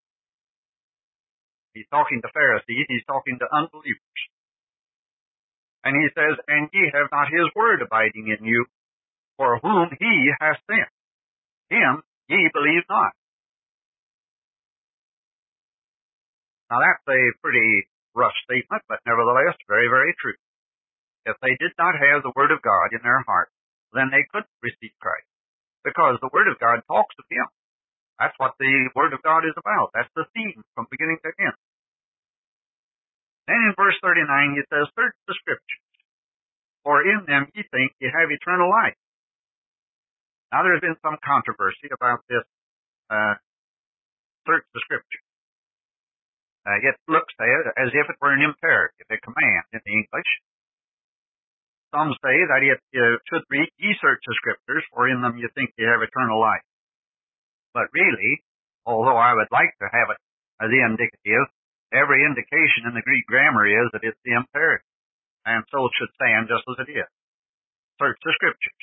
A: He's talking to Pharisees, he's talking to unbelievers. And he says, "And ye have not his word abiding in you, for whom he hath sent. Him ye believe not." Now that's a pretty rough statement, but nevertheless very, very true. If they did not have the Word of God in their heart, then they couldn't receive Christ, because the Word of God talks of Him. That's what the Word of God is about. That's the theme from beginning to end. Then in verse 39 he says, "Search the Scriptures, for in them ye think ye have eternal life." Now there's been some controversy about this, search the Scriptures. It looks as if it were an imperative, a command in the English. Some say that it should read, "Ye search the Scriptures, for in them you think you have eternal life." But really, although I would like to have it as the indicative, every indication in the Greek grammar is that it's the imperative, and so it should stand just as it is. Search the Scriptures.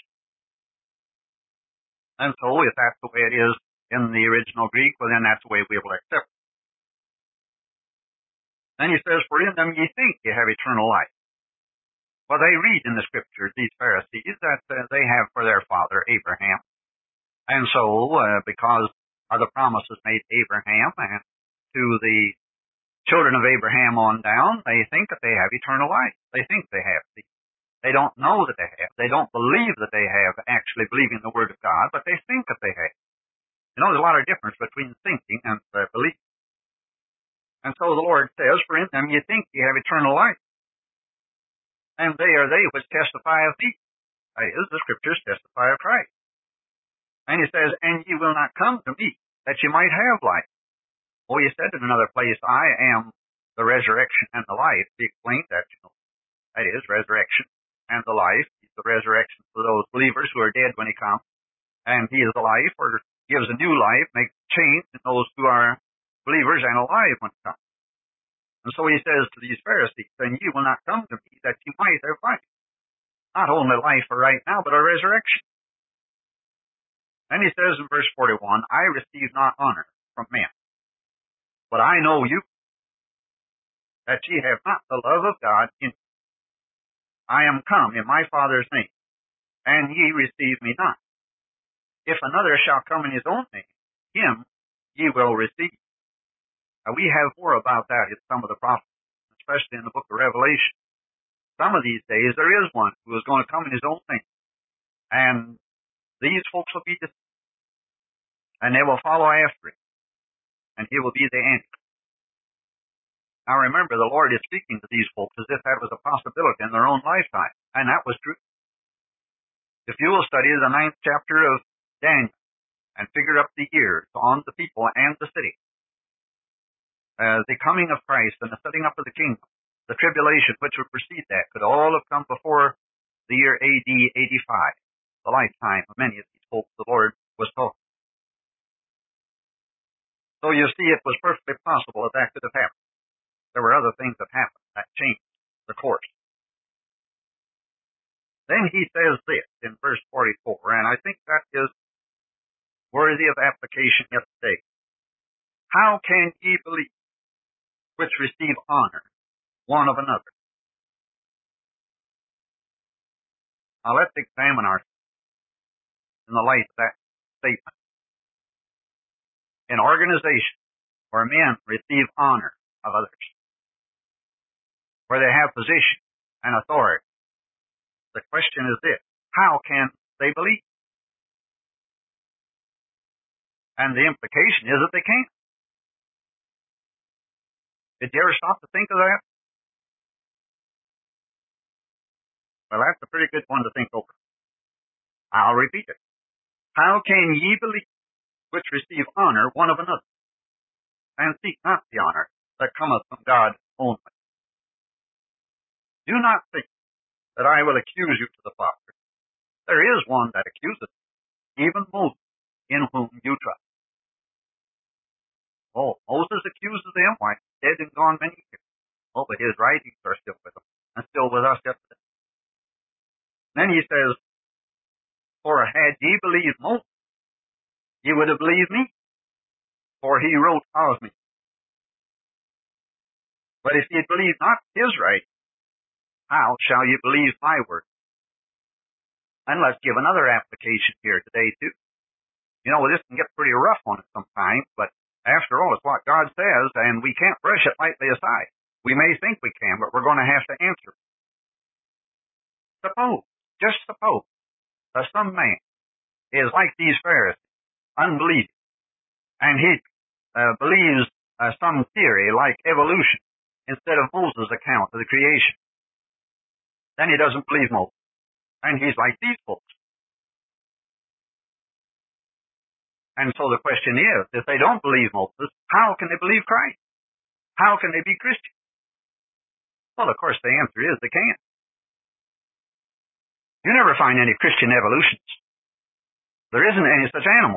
A: And so if that's the way it is in the original Greek, well then that's the way we will accept it. Then he says, "For in them ye think ye have eternal life." Well, they read in the Scriptures, these Pharisees, that they have for their father Abraham. And so, because of the promises made to Abraham and to the children of Abraham on down, they think that they have eternal life. They think they have. They don't know that they have. They don't believe that they have, actually believing the Word of God, but they think that they have. You know, there's a lot of difference between thinking and belief. And so the Lord says, "For in them ye think ye have eternal life. And they are they which testify of me." That is, the Scriptures testify of Christ. And he says, "And ye will not come to me, that ye might have life." Oh, he said in another place, "I am the resurrection and the life." He explained that, that is, resurrection and the life. He's the resurrection for those believers who are dead when he comes. And he is the life, or gives a new life, makes change in those who are believers and alive when he comes. And so he says to these Pharisees, "And ye will not come to me, that ye might have life." Not only life for right now, but a resurrection. And he says in verse 41, "I receive not honor from men, but I know you, that ye have not the love of God in you. I am come in my Father's name, and ye receive me not. If another shall come in his own name, him ye will receive." Now we have more about that in some of the prophets, especially in the book of Revelation. Some of these days there is one who is going to come in his own name, and these folks will be deceived, and they will follow after him, and he will be the Antichrist. Now remember, the Lord is speaking to these folks as if that was a possibility in their own lifetime, and that was true. If you will study the 9th chapter of Daniel and figure up the years on the people and the city, the coming of Christ and the setting up of the kingdom, the tribulation which would precede that, could all have come before the year AD 85, the lifetime of many of these folks the Lord was talking. So you see, it was perfectly possible that could have happened. There were other things that happened that changed the course. Then he says this in verse 44, and I think that is worthy of application yet today. "How can ye believe, which receive honor one of another?" Now let's examine ourselves in the light of that statement. In organizations where men receive honor of others, where they have position and authority, the question is this: how can they believe? And the implication is that they can't. Did you ever stop to think of that? Well, that's a pretty good one to think over. I'll repeat it. "How can ye believe, which receive honor one of another, and seek not the honor that cometh from God only? Do not think that I will accuse you to the Father. There is one that accuseth, even Moses, in whom you trust." Oh, Moses accuses them. Why, he's dead and gone many years. Oh, but his writings are still with him, and still with us yesterday. Then he says, "For had ye believed Moses, ye would have believed me, for he wrote of me. But if ye believe not his writing, how shall ye believe my word?" And let's give another application here today, too. You know, this can get pretty rough on us sometimes, but After all, it's what God says, and we can't brush it lightly aside. We may think we can, but we're going to have to answer. Suppose, just suppose, that some man is like these Pharisees, unbelieving, and he believes some theory like evolution instead of Moses' account of the creation. Then he doesn't believe Moses, and he's like these folks. And so the question is, if they don't believe Moses, how can they believe Christ? How can they be Christians? Well, of course, the answer is they can't. You never find any Christian evolutionists. There isn't any such animal.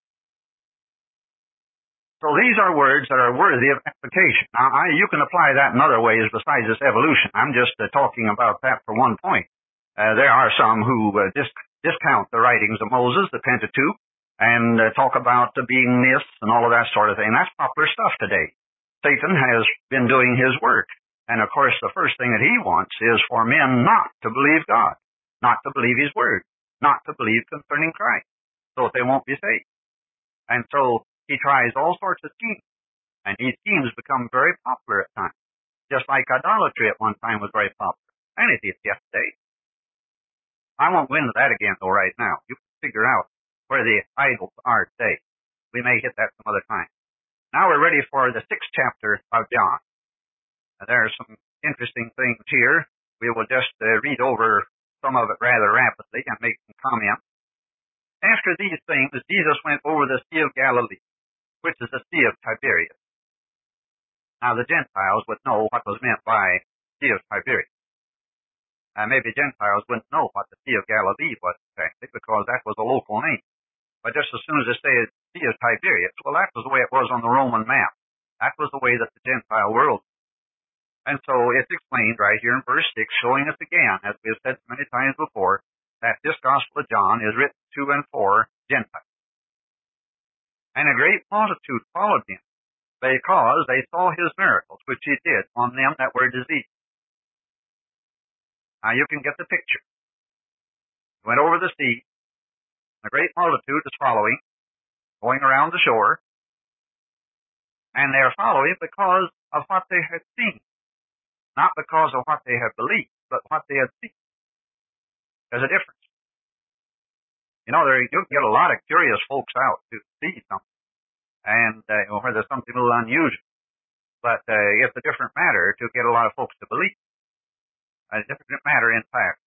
A: So these are words that are worthy of application. Now, you can apply that in other ways besides this evolution. I'm just talking about that for one point. There are some who discount the writings of Moses, the Pentateuch, and talk about being myths and all of that sort of thing. That's popular stuff today. Satan has been doing his work. And of course, the first thing that he wants is for men not to believe God, not to believe his word, not to believe concerning Christ, so that they won't be saved. And so he tries all sorts of schemes, and these schemes become very popular at times, just like idolatry at one time was very popular, and it is yesterday. I won't go into that again, though, right now. You can figure out where the idols are today. We may hit that some other time. Now we're ready for the 6th chapter of John. There are some interesting things here. We will just read over some of it rather rapidly and make some comments. After these things, Jesus went over the Sea of Galilee, which is the Sea of Tiberias. Now the Gentiles would know what was meant by Sea of Tiberias. Maybe Gentiles wouldn't know what the Sea of Galilee was exactly, because that was a local name. But just as soon as they say Sea of Tiberias, well, that was the way it was on the Roman map. That was the way that the Gentile world. And so it's explained right here in verse 6, showing us again, as we have said many times before, that this Gospel of John is written to and for Gentiles. And a great multitude followed him, because they saw his miracles, which he did on them that were diseased. Now you can get the picture. He went over the sea, and a great multitude is following, going around the shore, and they're following because of what they had seen. Not because of what they had believed, but what they had seen. There's a difference. You know, you get a lot of curious folks out to see something, and where there's something a little unusual. But it's a different matter to get a lot of folks to believe. A different matter, in fact.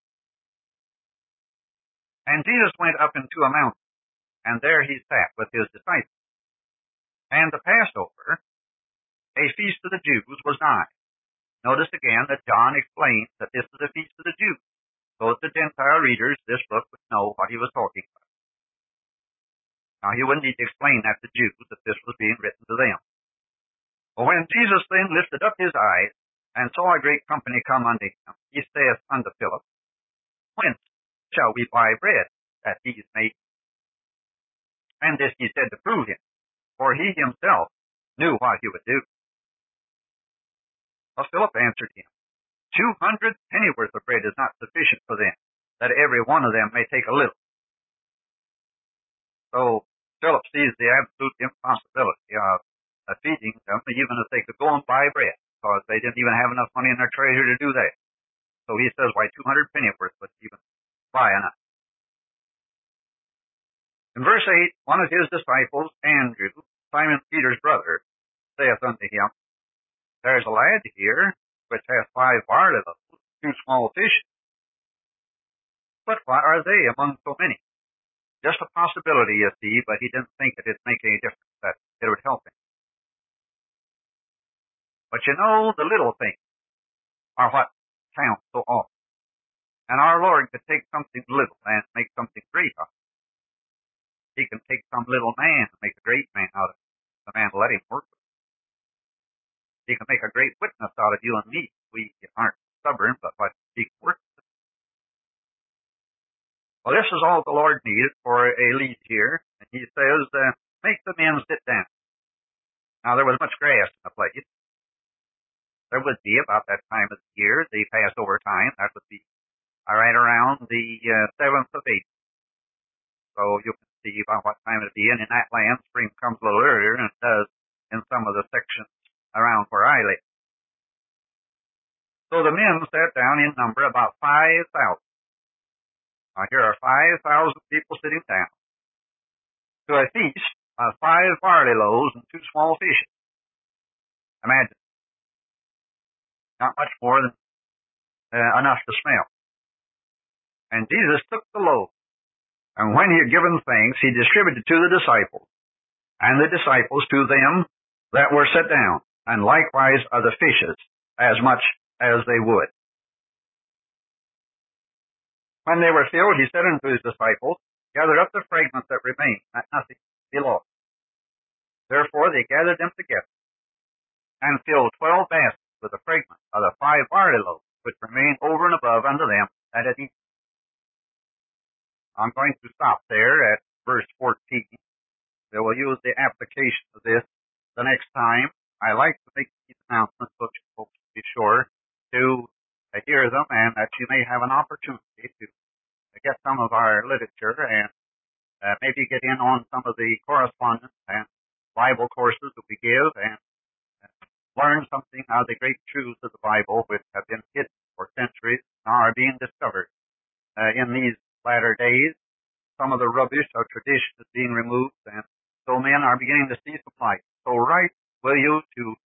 A: And Jesus went up into a mountain, and there he sat with his disciples. And the Passover, a feast of the Jews, was nigh. Notice again that John explains that this is a feast of the Jews, so that the Gentile readers this book would know what he was talking about. Now, he wouldn't need to explain that to Jews, that this was being written to them. But when Jesus then lifted up his eyes, and saw a great company come unto him, he saith unto Philip, Whence shall we buy bread, that these may eat? And this he said to prove him, for he himself knew what he would do. Well, Philip answered him, 200 pennyworth of bread is not sufficient for them, that every one of them may take a little. So Philip sees the absolute impossibility of feeding them, even if they could go and buy bread, because they didn't even have enough money in their treasury to do that. So he says, why 200 pennyworth would even buy enough. In verse 8, one of his disciples, Andrew, Simon Peter's brother, saith unto him, There's a lad here, which hath 5 barley loaves, 2 small fishes. But what are they among so many? Just a possibility, you see, but he didn't think that it'd make any difference, that it would help him. But you know, the little things are what count so often. And our Lord could take something little and make something great out of it. He can take some little man and make a great man out of it, the man to let him work with him. He can make a great witness out of you and me. We aren't stubborn, but he can work with us. Well, this is all the Lord needed for a lead here. And he says, make the men sit down. Now, there was much grass in the place. There would be about that time of the year, the Passover time. That would be right around the 7th of April. So you can see about what time it would be. And in that land, spring comes a little earlier than it does some of the sections around where I live. So the men sat down in number about 5,000. Now here are 5,000 people sitting down to a feast of 5 barley loaves and 2 small fishes. Imagine, not much more than enough to smell. And Jesus took the loaf, and when he had given thanks, he distributed to the disciples, and the disciples to them that were set down, and likewise of the fishes, as much as they would. When they were filled, he said unto his disciples, Gather up the fragments that remain, that nothing be lost. Therefore they gathered them together, and filled 12 baskets with the fragments of the 5 barley loaves, which remained over and above unto them that had eaten. I'm going to stop there at verse 14. We will use the application of this the next time. I like to make these announcements so you folks be sure to hear them, and that you may have an opportunity to get some of our literature and maybe get in on some of the correspondence and Bible courses that we give, and learn something of the great truths of the Bible which have been hidden for centuries and are being discovered in these latter days. Some of the rubbish of tradition is being removed, and so men are beginning to see some light. So write, will you, to